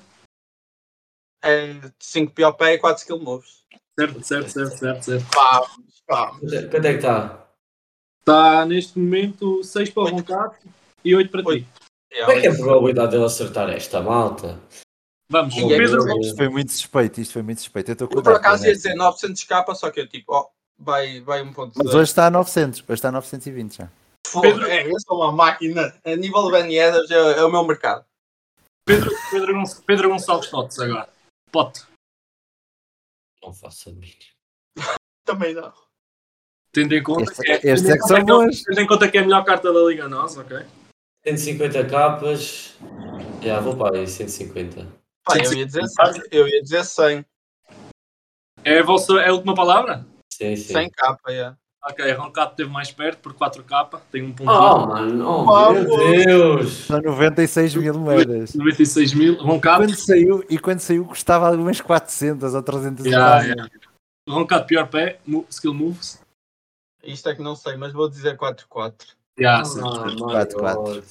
É cinco P O P e quatro skill moves. Certo, certo, certo, certo, certo. Vamos, vamos. Quanto é que está? Está neste momento seis para o Roncato e oito para ti. Como é que é a probabilidade dele acertar esta malta? Vamos, E o é Pedro. que- Isto foi muito suspeito, isto foi muito suspeito. Eu estou com Eu o por Darkley acaso ia nesta. dizer novecentos capa, só que eu tipo, ó, vai, vai um ponto Mas dois. hoje está a novecentos, hoje está a novecentos e vinte já. Pedro, é, eu sou uma máquina. A nível de Ben Yedder é, é o meu mercado. Pedro, Pedro, Gonç- Pedro Gonçalves Potes agora. Pote. Não faço a mínima. Também não. Tendo em conta Este- que é, estes tendo em é que conta são que é- bons. tendo em conta que é a melhor carta da Liga Nossa, ok? cento e cinquenta capas. Já, vou para aí, cento e cinquenta. Pá, eu ia dizer cem. Eu ia dizer cem. É a, vossa, é a última palavra? Sim, sim. cem capa, é. Ok, Roncato esteve mais perto por quatro K, tem um ponto Oh, mano, oh, Vamos. meu Deus! São noventa e seis mil moedas. noventa e seis mil. Roncato, Quando saiu, e quando saiu custava algumas quatrocentas ou trezentas Yeah, e yeah. Roncato pior pé, mo- skill moves. Isto é que não sei, mas vou dizer quatro quatro. Yeah, Ah, sim. my quatro, quatro. God.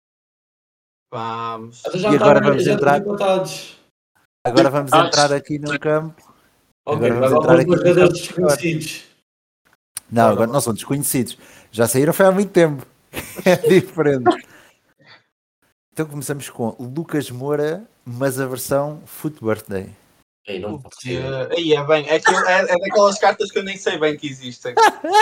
Vamos. Já E agora tá- vamos já entrar- estão empatados. Agora vamos Ah, entrar aqui num campo. Ok, Agora vamos agora entrar vamos aqui para no jogadores campo agora. desconhecidos. Não, agora não são desconhecidos. Já saíram foi há muito tempo. É diferente. Então começamos com Lucas Moura, mas a versão Foot Birthday. Ei, não faço ideia. Aí é bem. É, que eu- é, é daquelas cartas que eu nem sei bem que existem.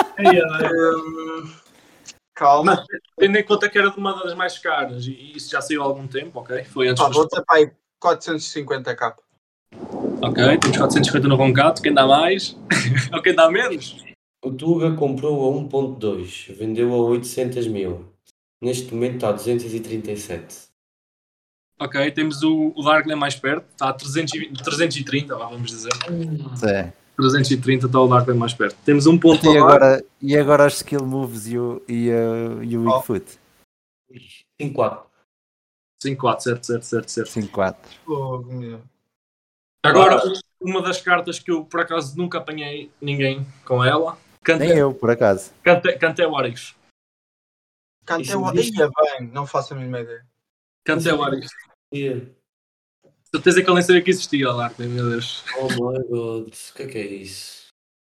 Hum, calma. Mas, tendo em conta que era de uma das mais caras e isso já saiu há algum tempo, ok? Foi antes Pá, dos... vou dizer para aí quatrocentos e cinquenta capa. Ok, temos quatrocentos e cinquenta no Roncato, quem dá mais? Ou quem dá menos? O Tuga comprou a um ponto dois, vendeu a oitocentos mil. Neste momento está a duzentos e trinta e sete. Ok, temos o, o Darkler mais perto, está a trezentos e vinte, trezentos e trinta, vá, vamos dizer. É. trezentos e trinta está o Darkler mais perto. Temos um ponto E para lá. agora, e agora os skill moves e o, e, uh, e o Oh. weak foot? cinco quatro. cinco quatro, certo, certo, certo, certo. cinco quatro. Fogo, meu. Agora, uma das cartas que eu por acaso nunca apanhei ninguém com ela, Nem Kanté, eu, por acaso. Kanté, Kanté Warriors. Cantei Isso o. existe? Ia bem, não faço a mínima ideia. Kanté Warriors. Yeah. Certeza que eu nem sabia que existia lá, meu Deus. Oh my god, o que é que é isso?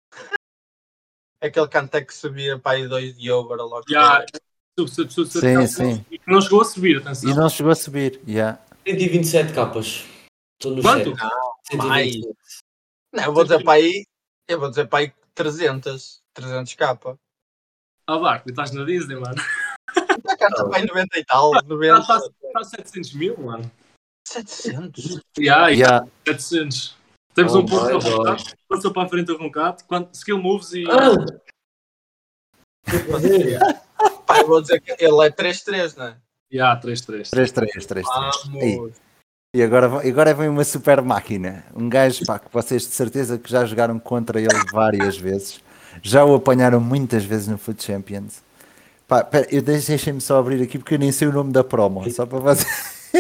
Aquele cantei que subia para aí dois de over logo. Já, sub, sub, sub, sub, Sim, não, sim. e que não chegou a subir, atenção. E não chegou a subir. Yeah. cento e vinte e sete capas. Estou no Quanto? chat. cento e mais. vinte e sete. Não, eu vou dizer para aí. Eu vou dizer para aí trezentos. trezentos capa. Ah, Dark, estás na Disney, mano. A carta para aí noventa e tal. noventa. Está está a setecentos mil, mano. setecentos. Já, Yeah. setecentos. Temos Oh um ponto my para God. Roncato, passou para a frente do Roncato, quanto- skill moves e... Ah! O que é que fazer? Pá, eu vou dizer que ele é três três, não é? Já, três três. três três, três três. Vamos. E agora, va- agora vem uma super máquina. Um gajo pá, que vocês de certeza que já jogaram contra ele várias vezes. Já o apanharam muitas vezes no Foot Champions. Pá, pera, eu deixe- deixem-me só abrir aqui porque eu nem sei o nome da promo. Só para você.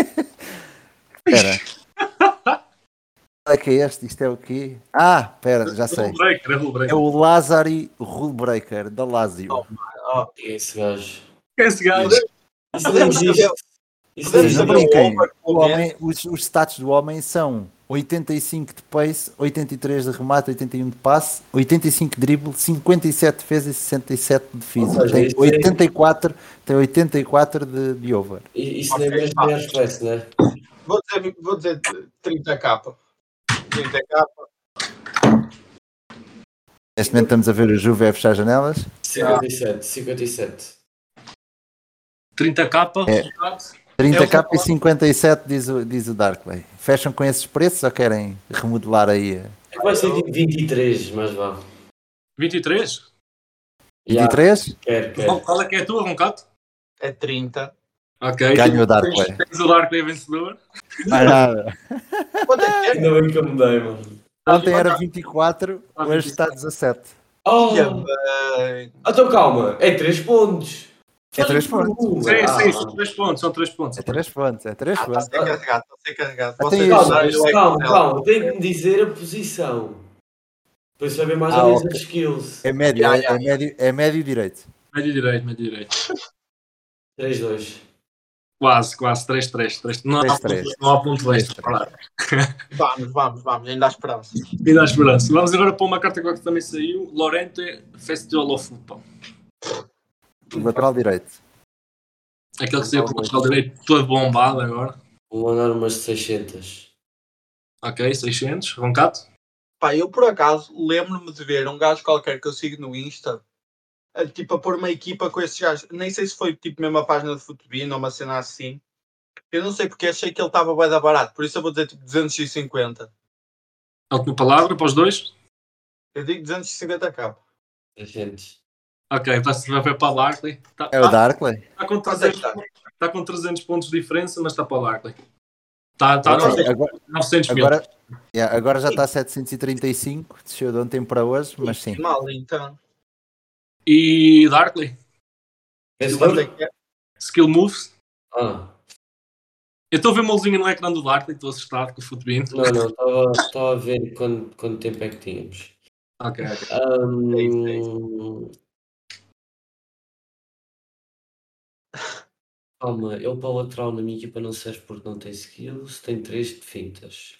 Espera. Qual é que é este? Isto é o quê? Ah, espera, já sei. Rule breaker, é rule É breaker. o Lazari Rule Breaker da Lazio. Oh. Quem é esse gajo? Esse gajo. Isso não Podemos existe. saber- Isso não podemos Sim, não saber existe. o brinquem. over, O pelo homem, os, os status do homem são oitenta e cinco de pace, oitenta e três de remate, oitenta e um de passe, oitenta e cinco de drible, cinquenta e sete de defesa e sessenta e sete de físico. Ou seja, Tem isso é- oitenta e quatro, tem oitenta e quatro de, de over. I- Isso Ok, nem mesmo pá. é expresso, não é? Vou dizer, vou dizer trinta capa. trinta capa. Neste momento estamos a ver o Juve a fechar janelas. cinquenta e sete, cinquenta e sete. trinta K, É. Roncato. trinta É o k que e cinquenta e sete diz o, diz o Darkley. Fecham com esses preços ou querem remodelar aí? a É que vai ser tipo vinte e três, mas vá. vinte e três? Já, vinte e três? quero, Qual quero. qual é que é a tua, Roncato? É trinta. Ok. Ganha o tens- Darkley. Tens o Darkley vencedor. Mais nada. Quanto é que é? Ainda bem que eu mudei, mano. Ontem era vinte e quatro, hoje está dezassete. Oh, Que bem. então calma, é três pontos. É três pontos. Sim, Ah, sim, são três pontos, são três pontos. É três pontos, é três Ah, está a pontos. ser carregado, está a ser carregado. Até Vocês isso. não Calma, sabem o calma, Excel. calma, tem que me dizer a posição. Para eu saber mais Ah, ou menos ok. as skills. É médio, Ya, é, ya, é médio, é médio direito. Médio direito, médio direito. três dois. Quase, quase, três três. Não há três, ponto- três. não há ponto três, extra. três. Claro. Vamos, vamos, vamos, ainda há esperança. E dá esperança. Vamos agora para uma carta que também saiu. Lorente Festival of Football. Lateral direito. Aquele que saiu com o lateral direito todo bombado agora. Vou mandar umas de seiscentos. Ok, seiscentos. Roncato. Pá, eu por acaso lembro-me de ver um gajo qualquer que eu sigo no Insta, a, tipo a pôr uma equipa com esses gajos. Nem sei se foi tipo mesmo a página de Futebino ou uma cena assim. Eu não sei porque achei que ele estava bué da barato, por isso eu vou dizer tipo duzentos e cinquenta. A última palavra para os dois. Eu digo duzentos e cinquenta k. seiscentos. Ok, está-se a ver para o Larkley. Está, É o Darkley. está, com Quanto é que trezentos, está? está com trezentos pontos de diferença, mas está para o Larkley. Está, está Agora- nos Agora, novecentos mil. agora, yeah, agora já está a setecentos e trinta e cinco, desceu de ontem para hoje, mas sim. Mal, então. E Darkley. Quanto é que é? Skill Moves. Ah, Eu estou a ver uma luzinha no ecrã do Darkley, estou assustado com o Futebino. não, não, estava, estava a ver quanto, quanto tempo é que tínhamos. Ok, ok. Ahm, Calma, ele para o lateral na minha equipa não serve porque não tem skills, tem três de fintas.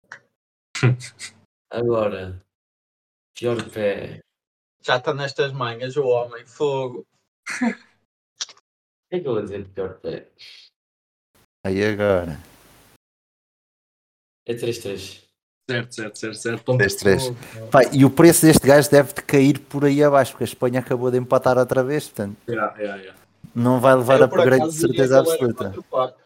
Agora, pior pé. Já está nestas manhas o homem, fogo. O que é que eu vou dizer de pior pé? Aí agora. É três três. Certo, certo, certo, certo. Ponto. três três. Pá, e o preço deste gajo deve de cair por aí abaixo, porque a Espanha acabou de empatar outra vez, portanto Yeah, yeah, yeah. não vai levar Eu, por upgrade de acaso, diria certeza que ele era absoluta. quatro quatro.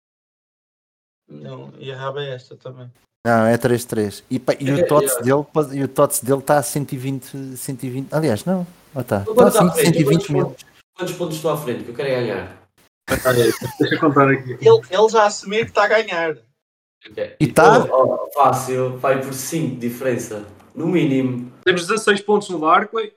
Não, e a raba é esta também. Não, é três três. E, pá, e É, o tots é. dele, e o tots dele está a cento e vinte, cento e vinte. Aliás, não. Oh, tá. Quanto Tá está à sim, frente? cento e vinte Quantos mil. pontos, quantos pontos estou à frente que eu quero é ganhar? Deixa eu contar aqui. Ele, ele já assumiu que está a ganhar. Ok. E tá? Oh, oh, fácil, vai por cinco de diferença. No mínimo. Temos dezasseis pontos no Darkley.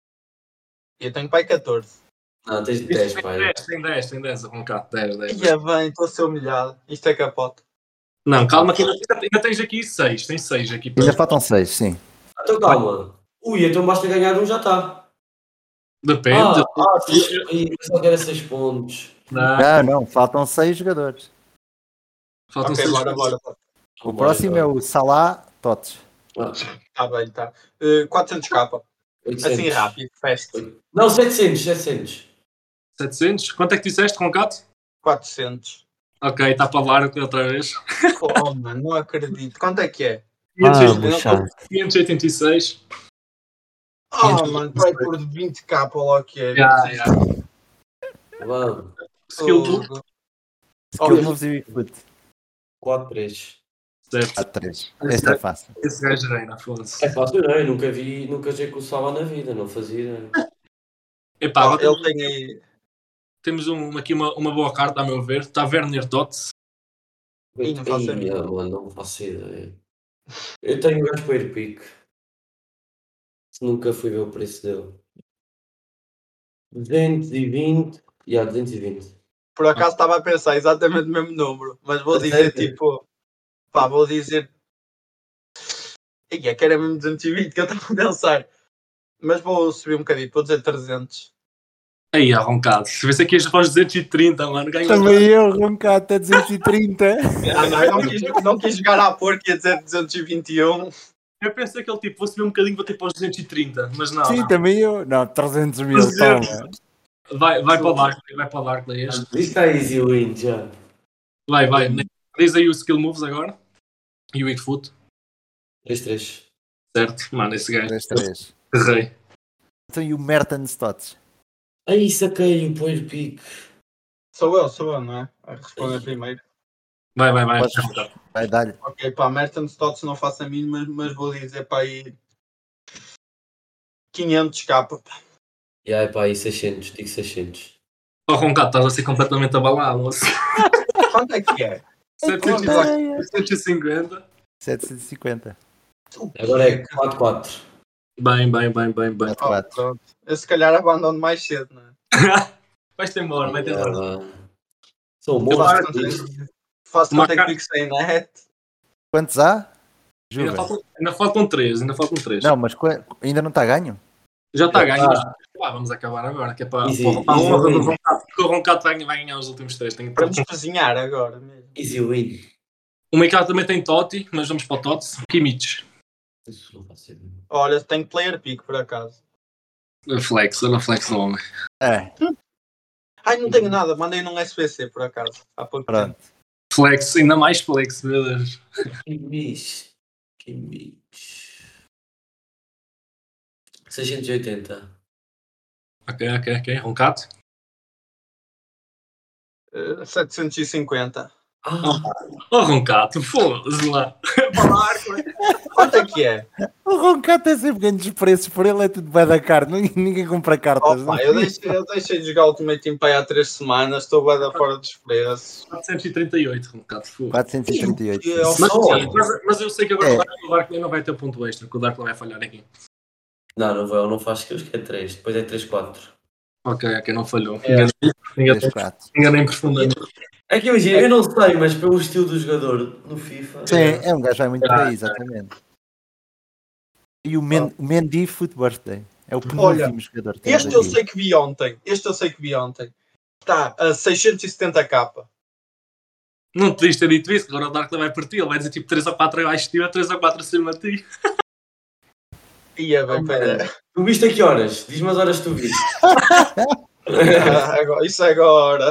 Eu tenho pai catorze. Não, tens de dez, Tem pai. dez, tem dez, tem dez. Roncato, dez, dez. E é bem, estou a ser humilhado. Isto é capote. Não, calma que ainda, ainda tens aqui seis. Tem seis aqui. Ainda faltam seis, sim. Então calma. Ui, então basta ganhar um, já está. Depende. Ah, ah seis, eu só quero seis pontos. Não, Não, não, faltam seis jogadores. faltam Ok, seis bora, pontos. bora. O próximo é o Salah Tots. Ah, Está bem, está. Uh, quatrocentos k. oitocentos. Assim rápido, fast. Não, setecentos, setecentos. setecentos? Quanto é que disseste, Roncato? quatrocentos. Ok, está para lá outra vez. Oh, mano, não acredito. Quanto é que é? Vamos, Santos. quinhentos e oitenta e seis. Oh, mano, vai por vinte k lá o que é. Yeah, yeah. Vamos. Skill Oh, two. Skill Moves e Foot. quatro três. Certo. quatro três. Este é fácil. Esse gajo reina, foda-se. É fácil, não é? Eu nunca vi, nunca joguei com o Sala na vida, não fazia ideia. Epá, Oh, agora ele temos, tem aí. temos um, aqui uma, uma boa carta, a meu ver. Está Werner Tots. Ih, não faço a Ih, mínima. mano, não faço ideia. Eu tenho um gajo para ir pique. Nunca fui ver o preço dele. duzentos e vinte. E yeah, duzentos e vinte. Por acaso estava a pensar exatamente o mesmo número, mas vou A dizer sério? tipo. Pá, vou dizer. Ih, é que era mesmo duzentos e vinte que eu estava a pensar. Mas vou subir um bocadinho, vou dizer trezentos. Aí, arroncado. Se vê se aqui já faz duzentos e trinta, mano. Ganho Também eu, Roncato, até duzentos e trinta. Ah, não, eu não quis, não quis jogar à porca e ia dizer duzentos e vinte e um. Eu pensei que ele tipo, vou subir um bocadinho, vou ter para os duzentos e trinta, mas não. Sim, não. também eu. Não, trezentos mil, trezentos. toma. Vai, vai para o Darkley, vai para o Darkley este. Isto está easy win já. Vai, vai. Diz aí o skill moves agora. E o weak foot. três três. Certo, mano, esse gajo. três três. Rei. Então e o Mertens Tots? Aí saquei o poeiro pique. Sou eu, sou eu, não é? A responder primeiro. Vai, vai, vai. Podes- Vai dar-lhe. Ok, pá, Mertens Tots não faço a mínima, mas, mas vou dizer para aí quinhentos k. E aí pá, aí seiscentos, digo seiscentos. Oh, Roncato, estás a ser completamente abalado, moço. Quanto é que é? setecentos e cinquenta. setecentos e cinquenta. Agora é quatro quatro. Bem, bem, bem, bem, bem. Oh, quatro. pronto. Eu se calhar abandono mais cedo, não é? Vai-te embora, vai-te embora. Sou um Eu faço monstro. conta- faço Uma conta que cara- fico sem net. Quantos há? Ainda Juve. faltam, ainda faltam três, ainda faltam três. Não, mas qua- ainda não está ganho? Já está a Já ganhar. tá. Ah, vamos acabar agora, que é para, Easy, para, para a easy honra do win. Roncato, porque o Roncato vai, vai ganhar os últimos três. Tem, Vamos cozinhar agora mesmo. Easy win. o Mikael também tem Totti, nós vamos para o Totti. Kimmich. Isso não faço ideia. Olha, tenho player pick por acaso. Flex, olha o flex do homem. É, Ai, não tenho nada, mandei num S B C por acaso. Há pouco pronto. tempo. Flex, ainda mais flex, meu Deus. Kimmich. Kimmich. seiscentos e oitenta. Ok, ok, ok. Roncato. Uh, setecentos e cinquenta. Ah, Oh, Roncato, foda-se lá. Para lá, Quanto é que é? O Roncato é sempre grandes preços, por ele é tudo bem da carta, ninguém, ninguém compra cartas. Opa, eu, deixei, eu deixei de jogar Ultimate Team para aí há três semanas, estou bem da fora dos preços. quatrocentos e trinta e oito, Roncato. foda-se. quatrocentos e trinta e oito. Eu- Mas, Só? sim, mas, mas eu sei que agora É. o Dark- o Dark não vai ter ponto extra, que o Dark não vai falhar aqui. não, não vai, não faz skills que é três. Depois é três quatro. Ok, ok, não falhou. É. Enganei, enganei, três quatro. enganei profundamente. É que imagina, eu não sei, mas pelo estilo do jogador no FIFA. Sim, é um gajo vai muito por aí, exatamente. E o, Men, o Mendy Foot Birthday é o penúltimo jogador que temos Este eu aqui. sei que vi ontem. Este eu sei que vi ontem. Está a seiscentos e setenta k. Não te devias ter dito isso, que agora o Dark vai partir, ele vai dizer tipo três ou quatro abaixo de ti ou três ou quatro acima de ti. Ia bem, pera. Tu viste a que horas? Diz-me as horas que tu viste. Ah, agora- Isso é agora.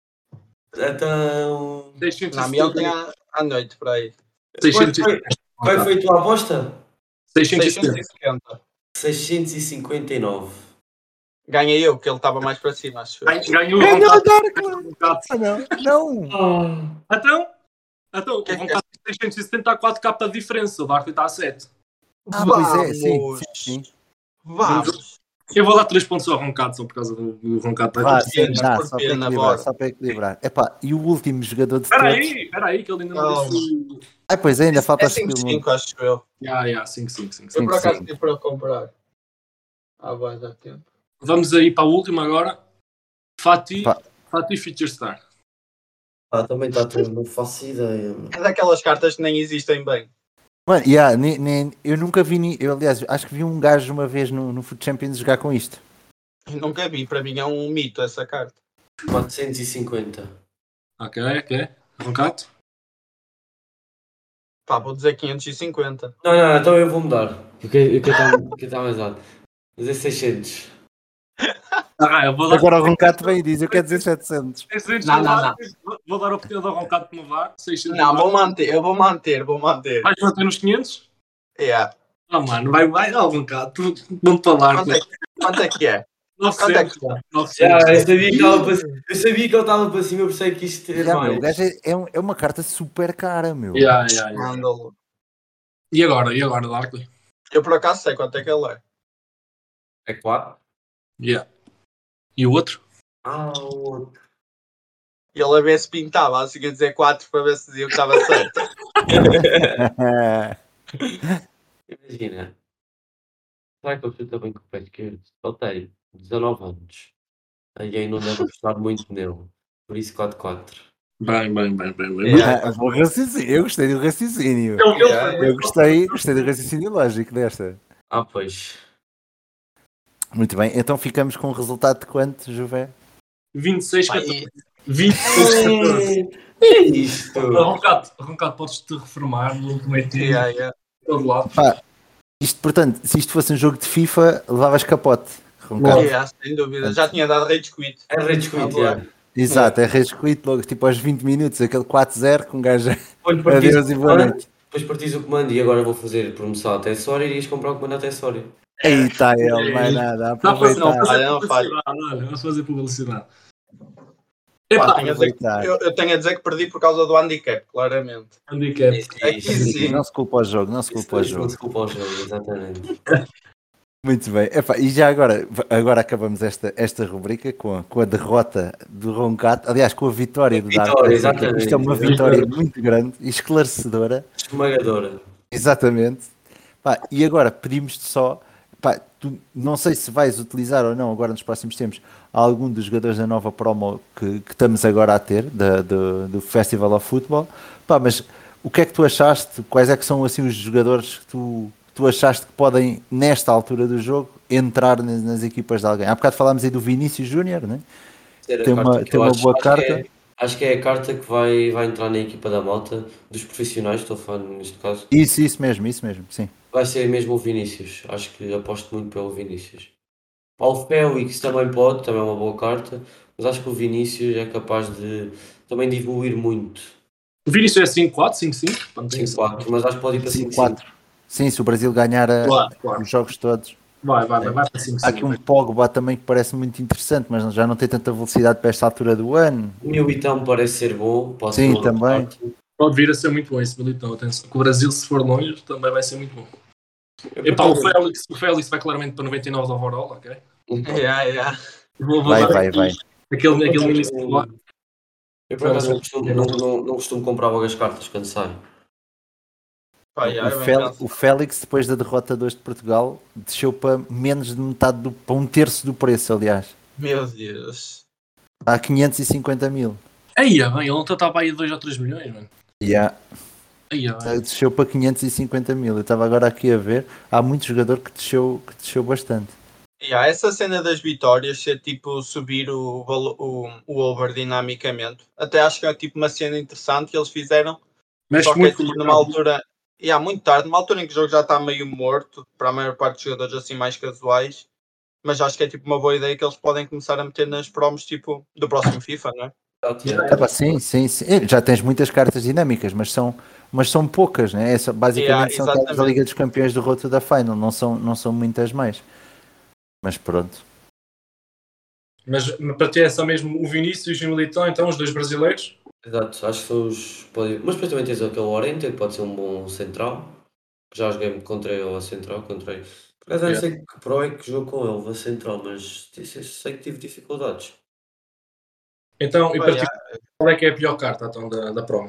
Então. Não, me ontem à, à noite, por aí. seiscentos Qual foi, qual foi a tua aposta? seiscentos e seiscentos setenta. e setenta. seiscentos e cinquenta e nove. Ganhei eu, que ele estava mais para cima, acho eu. Ganhou o Ganhou o Roncato. Dark! Roncato. Ah, não, não. Então, então Que é o que Roncato tem seiscentos e setenta a quatro k de diferença, o Dark está a sete. Ah, pois é, sim, Vamos. sim, sim. Vamos. Eu vou dar três pontos ao Roncato só por causa do, do Roncato. Vá, por sim, pena, dá, por só para pena, equilibrar, bora. só para equilibrar. Epá, e o último jogador de Espera todos? aí, espera aí, que ele ainda não Calma. disse. Ah, pois é, ainda falta É o skill cinco mode. cinco, acho eu. Ya, ya, cinco cinco cinco Eu cinco. por acaso cinco. tive para comprar. Ah, vai dar tempo. Vamos aí para o último agora. Fati, Pá. Fati Feature Star. Ah, também está tudo, não faço ideia. Mano. É daquelas cartas que nem existem bem. Mano, yeah, nem, nem, eu nunca vi, ni- eu aliás, acho que vi um gajo uma vez no, no Foot Champions jogar com isto. Eu nunca vi, para mim é um mito essa carta. quatrocentos e cinquenta. Ok, ok. Roncato? Pá, vou dizer quinhentos e cinquenta. Não, não, então eu vou mudar. Porque eu está mais alto. Mas é seiscentos. Ah, eu vou dar, Agora o Roncato vem e diz, eu quero dizer setecentos. seiscentos, Não, vou não, dar- vou- Vou dar a oportunidade ao Roncato de inovar. seiscentos. Não, vou manter, eu vou manter, vou manter. Vais bater nos quinhentos? Yeah. Ah, mano, vai, vai, oh, Roncato. Vamos falar. Quanto, é, que- quanto é que é? Quanto é novecentos. que é? Já, novecentos. eu sabia que estava para cima. Eu sabia que ele estava para cima, eu pensei que isto era Já, meu, mais. o gajo é, é, um- é uma carta super cara, meu. Ya, ya, ya. Mandou. E agora? E agora, Darkley? Eu por acaso sei quanto é que ele é. É quatro? Yeah. E o outro? Ah, o outro. Ele a ver se pintava, assim quer dizer quatro para ver se dizia que estava certo. Imagina. Será que ele chuta bem com o pé esquerdo? Ele tem dezanove anos. Aí ainda não deve gostar muito nele. Por isso quatro quatro. Bem, bem, bem, bem, bem. Yeah. Ah, bom raciocínio. Eu gostei do raciocínio. Eu- eu- Yeah. Eu gostei, gostei do raciocínio lógico desta. Ah, pois. Muito bem, então ficamos com o resultado de quanto, Juvé? vinte e seis, Pá, catorze. e- vinte e seis, catorze. É isto. Roncato, Roncato, podes-te reformar no último time, Yeah, yeah. de todo lado. Pá, isto, portanto, se isto fosse um jogo de FIFA, levavas capote. Roncato. Yeah, sem dúvida. Já tinha dado rage quit. É Rage Quit, Ah, boa. já. Exato, é resquito logo, tipo aos vinte minutos, aquele quatro zero com um gajo. Depois partis Adeus o e boa comando, noite. depois partis o comando e agora vou fazer promoção até Sória e irias comprar o comando até Sória. Aí está ele, mais nada, a Dá para não, aproveitar. fazer Olha, não falha. publicidade, olha, vamos fazer publicidade. Pá, Epá, tenho a dizer que- aproveitar. eu, eu tenho a dizer que perdi por causa do handicap, claramente. handicap. Aqui sim. Não se culpa ao jogo, não se culpa ao Isso não jogo. se culpa ao jogo, exatamente. Muito bem, epá, e já agora, agora acabamos esta, esta rubrica com a, com a derrota do Roncato, aliás, com a vitória do Vitória, Dark. exatamente. Isto é uma vitória muito grande e esclarecedora. Esmagadora. Exatamente. Pá, e agora pedimos-te só, pá, tu, não sei se vais utilizar ou não agora nos próximos tempos algum dos jogadores da nova promo que, que estamos agora a ter, da, do, do Festival of Football, pá, mas o que é que tu achaste? Quais é que são assim os jogadores que tu, tu achaste que podem, nesta altura do jogo, entrar nas, nas equipas de alguém? Há bocado falámos aí do Vinícius Júnior, né? Tem uma, tem uma acho, boa acho carta. Que é, acho que é a carta que vai, vai entrar na equipa da malta, dos profissionais, estou a falar neste caso. Isso, isso mesmo, isso mesmo, sim. Vai ser mesmo o Vinícius. Acho que aposto muito pelo Vinícius. Paulo Félix também pode, também é uma boa carta, mas acho que o Vinícius é capaz de também de evoluir muito. O Vinícius é cinco quatro, cinco cinco? cinco quatro, mas acho que pode ir para cinco cinco. quatro. Sim, se o Brasil ganhar a, Claro, claro. os jogos todos. Vai, vai, vai, vai para cinco cinco. Há aqui um Pogba também que parece muito interessante, mas já não tem tanta velocidade para esta altura do ano. O Militão parece ser bom. Pode Sim, ser também. Pode vir a ser muito bom esse Militão. Atenção. Que o Brasil, se for longe, também vai ser muito bom. Epá, o Félix, o Félix vai claramente para noventa e nove de overall, ok? Yeah, yeah. Vou, vou Vai, dar vai, aqui vai. Aquele, aquele mini lá. Eu por acaso não costumo, não, não, não costumo comprar logo as cartas quando saem. Pá, yeah, O, é Fel- bem o Félix, depois da derrota de hoje de Portugal, desceu para menos de metade, do, para um terço do preço, aliás. Meu Deus. Há quinhentos e cinquenta mil. Aí, bem, ele não estava aí a dois ou três milhões, mano. Yeah. Aí, bem. Desceu para quinhentos e cinquenta mil. Eu estava agora aqui a ver. Há muito jogador que desceu, que desceu bastante. Yeah, essa cena das vitórias ser tipo subir o, valo- o, o over dinamicamente. Até acho que é tipo uma cena interessante que eles fizeram. Mexe Só que é muito tipo com o numa mercado. altura. Yeah, muito tarde, numa altura em que o jogo já está meio morto para a maior parte dos jogadores assim mais casuais. Mas acho que é tipo uma boa ideia que eles podem começar a meter nas promos tipo do próximo FIFA, não é? Yeah, Ah, pá, sim, sim, sim. Eh, Já tens muitas cartas dinâmicas, mas são, mas são poucas, né? É só- basicamente Yeah, são aquelas da exatamente. Liga dos Campeões do Road to the Final, não são, não são muitas mais. Mas pronto. Mas mas para ter essa mesmo o Vinícius e o Militão, então, os dois brasileiros. Exato, acho que são os. Pode... Mas depois também tens aquele Oriente, que pode ser um bom central. Já joguei contra ele a central, contra ele. Por acaso não sei que pro é que jogou com ele a central, mas sei que tive dificuldades. Então, e Pá, para ti, yeah. qual é que é a pior carta então, da, da promo?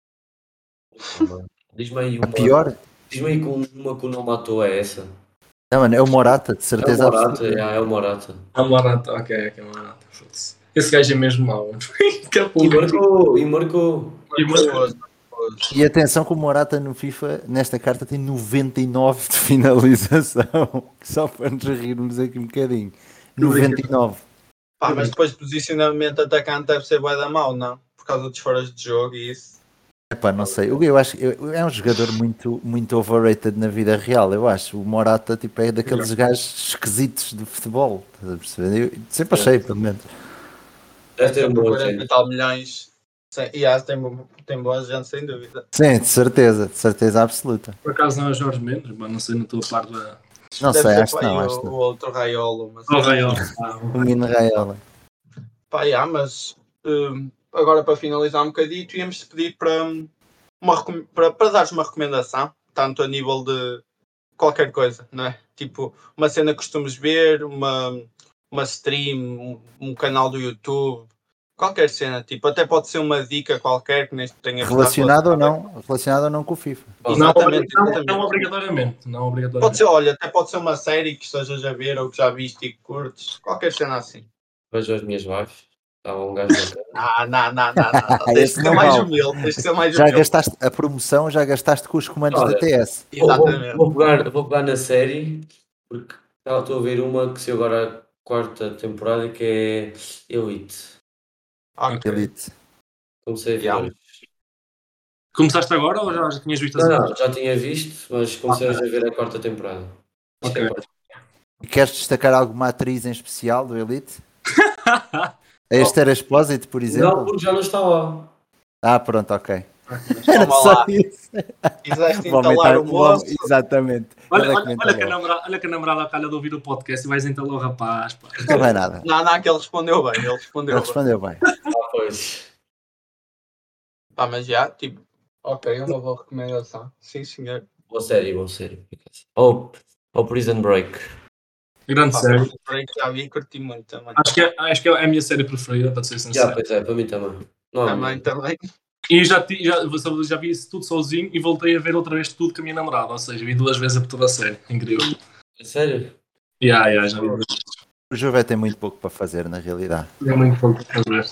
Diz-me aí A uma. pior? Diz-me aí com uma que não matou é essa. Não, mano, é o Morata, de É o certeza Morata, absoluta. é, é o Morata. Ah, Morata, ok, ok, Morata. Foda-se. Esse gajo é mesmo mau. mano. Que E apelo. marcou, e marcou. E marcou. E atenção que o Morata no FIFA, nesta carta, tem noventa e nove de finalização. Só para nos rirmos aqui um bocadinho. noventa e nove. Pá, mas depois posicionamento de atacante deve ser bué da mau, não? Por causa dos foras de jogo e isso. Epá, não sei. Eu, eu acho que eu- é um jogador muito, muito overrated na vida real. Eu acho. O Morata tipo, é daqueles gajos esquisitos de futebol. Estás a perceber? Eu sempre achei, pelo menos. Deve ter um Por bom quarenta e agente. tal milhões. Sim, e yeah, tem, bo- tem boa gente, sem dúvida. Sim, de certeza, de certeza absoluta. Por acaso não é Jorge Mendes, mas não sei, não estou a par da. Não Deve sei, ser acho que pá, não, aí acho o, que o não. outro Raiolo. Mas, Oh, Raiola. Ah, O Mino Raiola. pá, yeah, mas hum, agora para finalizar um bocadito, íamos-te pedir para, hum, uma, recom- para, para dares uma recomendação, tanto a nível de qualquer coisa, não é? Tipo, uma cena que costumes ver, uma, uma stream, um, um canal do YouTube, qualquer cena, tipo, até pode ser uma dica qualquer que nem tenha que estar Relacionado ou relacionada. não? Relacionado ou não com o FIFA. Não, Exatamente, não, exatamente. não obrigatoriamente. Não Pode obrigatoriamente. ser, olha, até pode ser uma série que estejas a ver ou que já viste e que curtes, qualquer cena assim. Vejo as minhas lives. Estava um gajo bacana. Ah, não, não, não, não, não. Tens Esse de ser não mais vale. humilde, tens de ser mais Já humilde. gastaste a promoção, já gastaste com os comandos Olha, da T S. Vou, vou, Exatamente. vou pegar, vou pegar na série, porque tá- estou a ver uma que saiu agora a quarta temporada, que é Elite. Ok. Elite. Comecei a ver. Yeah. hoje. Começaste agora ou já, já tinhas visto as Não, outras? não, já tinha visto, mas comecei hoje a ver a quarta temporada. Acho que é a Ok. quarta. Queres destacar alguma atriz em especial do Elite? A Esther Expósito, por Não, exemplo? porque já não está lá. Ah, pronto, ok. Era Toma só lá. isso. Quiseste O homem entalar tá- o o homem- moço. Exatamente. Olha, Ele é que olha, me olha, que a entalou. namorada, olha que a namorada calha de ouvir o podcast e vais entalar o rapaz. Pá. Não vai nada. Não, não, que ele respondeu bem, ele respondeu Ele bem. respondeu bem. Ah, pois. Pá, mas já, tipo, ok, uma boa recomendação. Sim, senhor. Boa série, boa série. por acaso. Ou ou Prison Break. Grande Pá, série. Break já vi e curti muito também. Acho que, é, acho que é a minha série preferida, para ser Já, sincero. pois é, para mim também. Não há Também, muito. também. E já, ti- já, já vi isso tudo sozinho e voltei a ver outra vez tudo com a minha namorada. Ou seja, vi duas vezes a toda a série. Incrível. É sério? Yeah, yeah, já vi duas vezes. O Jové tem muito pouco para fazer, na realidade. É muito pouco para ver.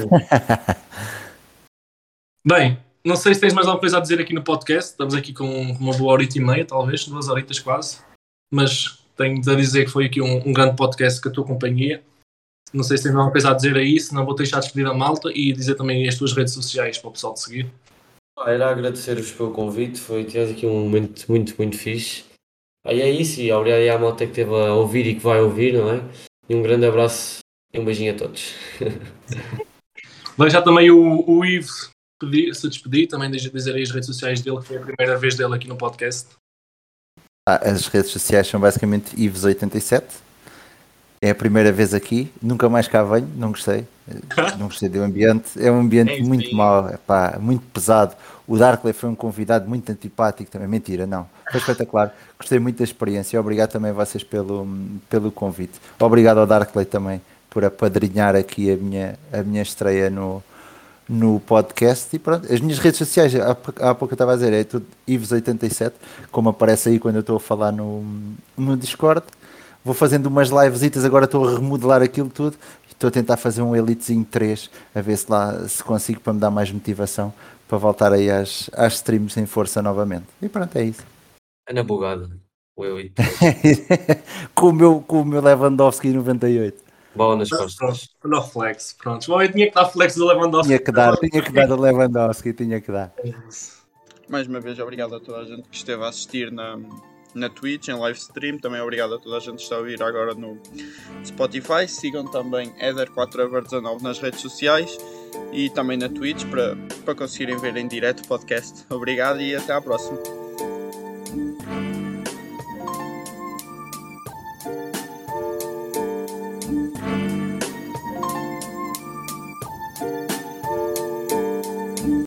Bem, não sei se tens mais alguma coisa a dizer aqui no podcast. Estamos aqui com uma boa horita e meia, talvez, duas horitas quase. Mas tenho-te a dizer que foi aqui um, um grande podcast com a tua companhia. Não sei se tens alguma coisa a dizer aí, senão vou deixar despedir a malta e dizer também as tuas redes sociais para o pessoal te seguir. Ah, era agradecer-vos pelo convite, foi tivemos aqui um momento muito, muito fixe. Aí é isso, e obrigado aí à malta que esteve a ouvir e que vai ouvir, não é? E um grande abraço e um beijinho a todos. Vou deixar também o, o Ives pedir, se despedir, também deixa dizer aí as redes sociais dele, que foi a primeira vez dele aqui no podcast. Ah, as redes sociais são basicamente Ives oitenta e sete. É a primeira vez aqui, nunca mais cá venho, não gostei. Não gostei do ambiente. É um ambiente É muito sim. mau, epá, muito pesado. O Darkley foi um convidado muito antipático também. Mentira, não. Foi espetacular. Gostei muito da experiência. Obrigado também a vocês pelo, pelo convite. Obrigado ao Darkley também por apadrinhar aqui a minha, a minha estreia no, no podcast. E pronto, as minhas redes sociais, há, há pouco eu estava a dizer, é tudo Ives oitenta e sete, como aparece aí quando eu estou a falar no, no Discord. Vou fazendo umas livesitas, agora estou a remodelar aquilo tudo. Estou a tentar fazer um Elitezinho três, a ver se lá se consigo, para me dar mais motivação para voltar aí às, às streams em força novamente. E pronto, é isso. É na bugada, o Elite. com, o meu, com o meu Lewandowski noventa e oito. Bola nas Pronto, costas. olha o flex, pronto. Bom, eu tinha que dar flex do Lewandowski. Tinha que dar, tinha que dar o Lewandowski, tinha que dar. Mais uma vez, obrigado a toda a gente que esteve a assistir na, na Twitch, em live stream. Também obrigado a toda a gente que está a ouvir agora no Spotify. Sigam também Eder quatro over dezanove nas redes sociais e também na Twitch para, para conseguirem ver em direto o podcast. Obrigado e até à próxima.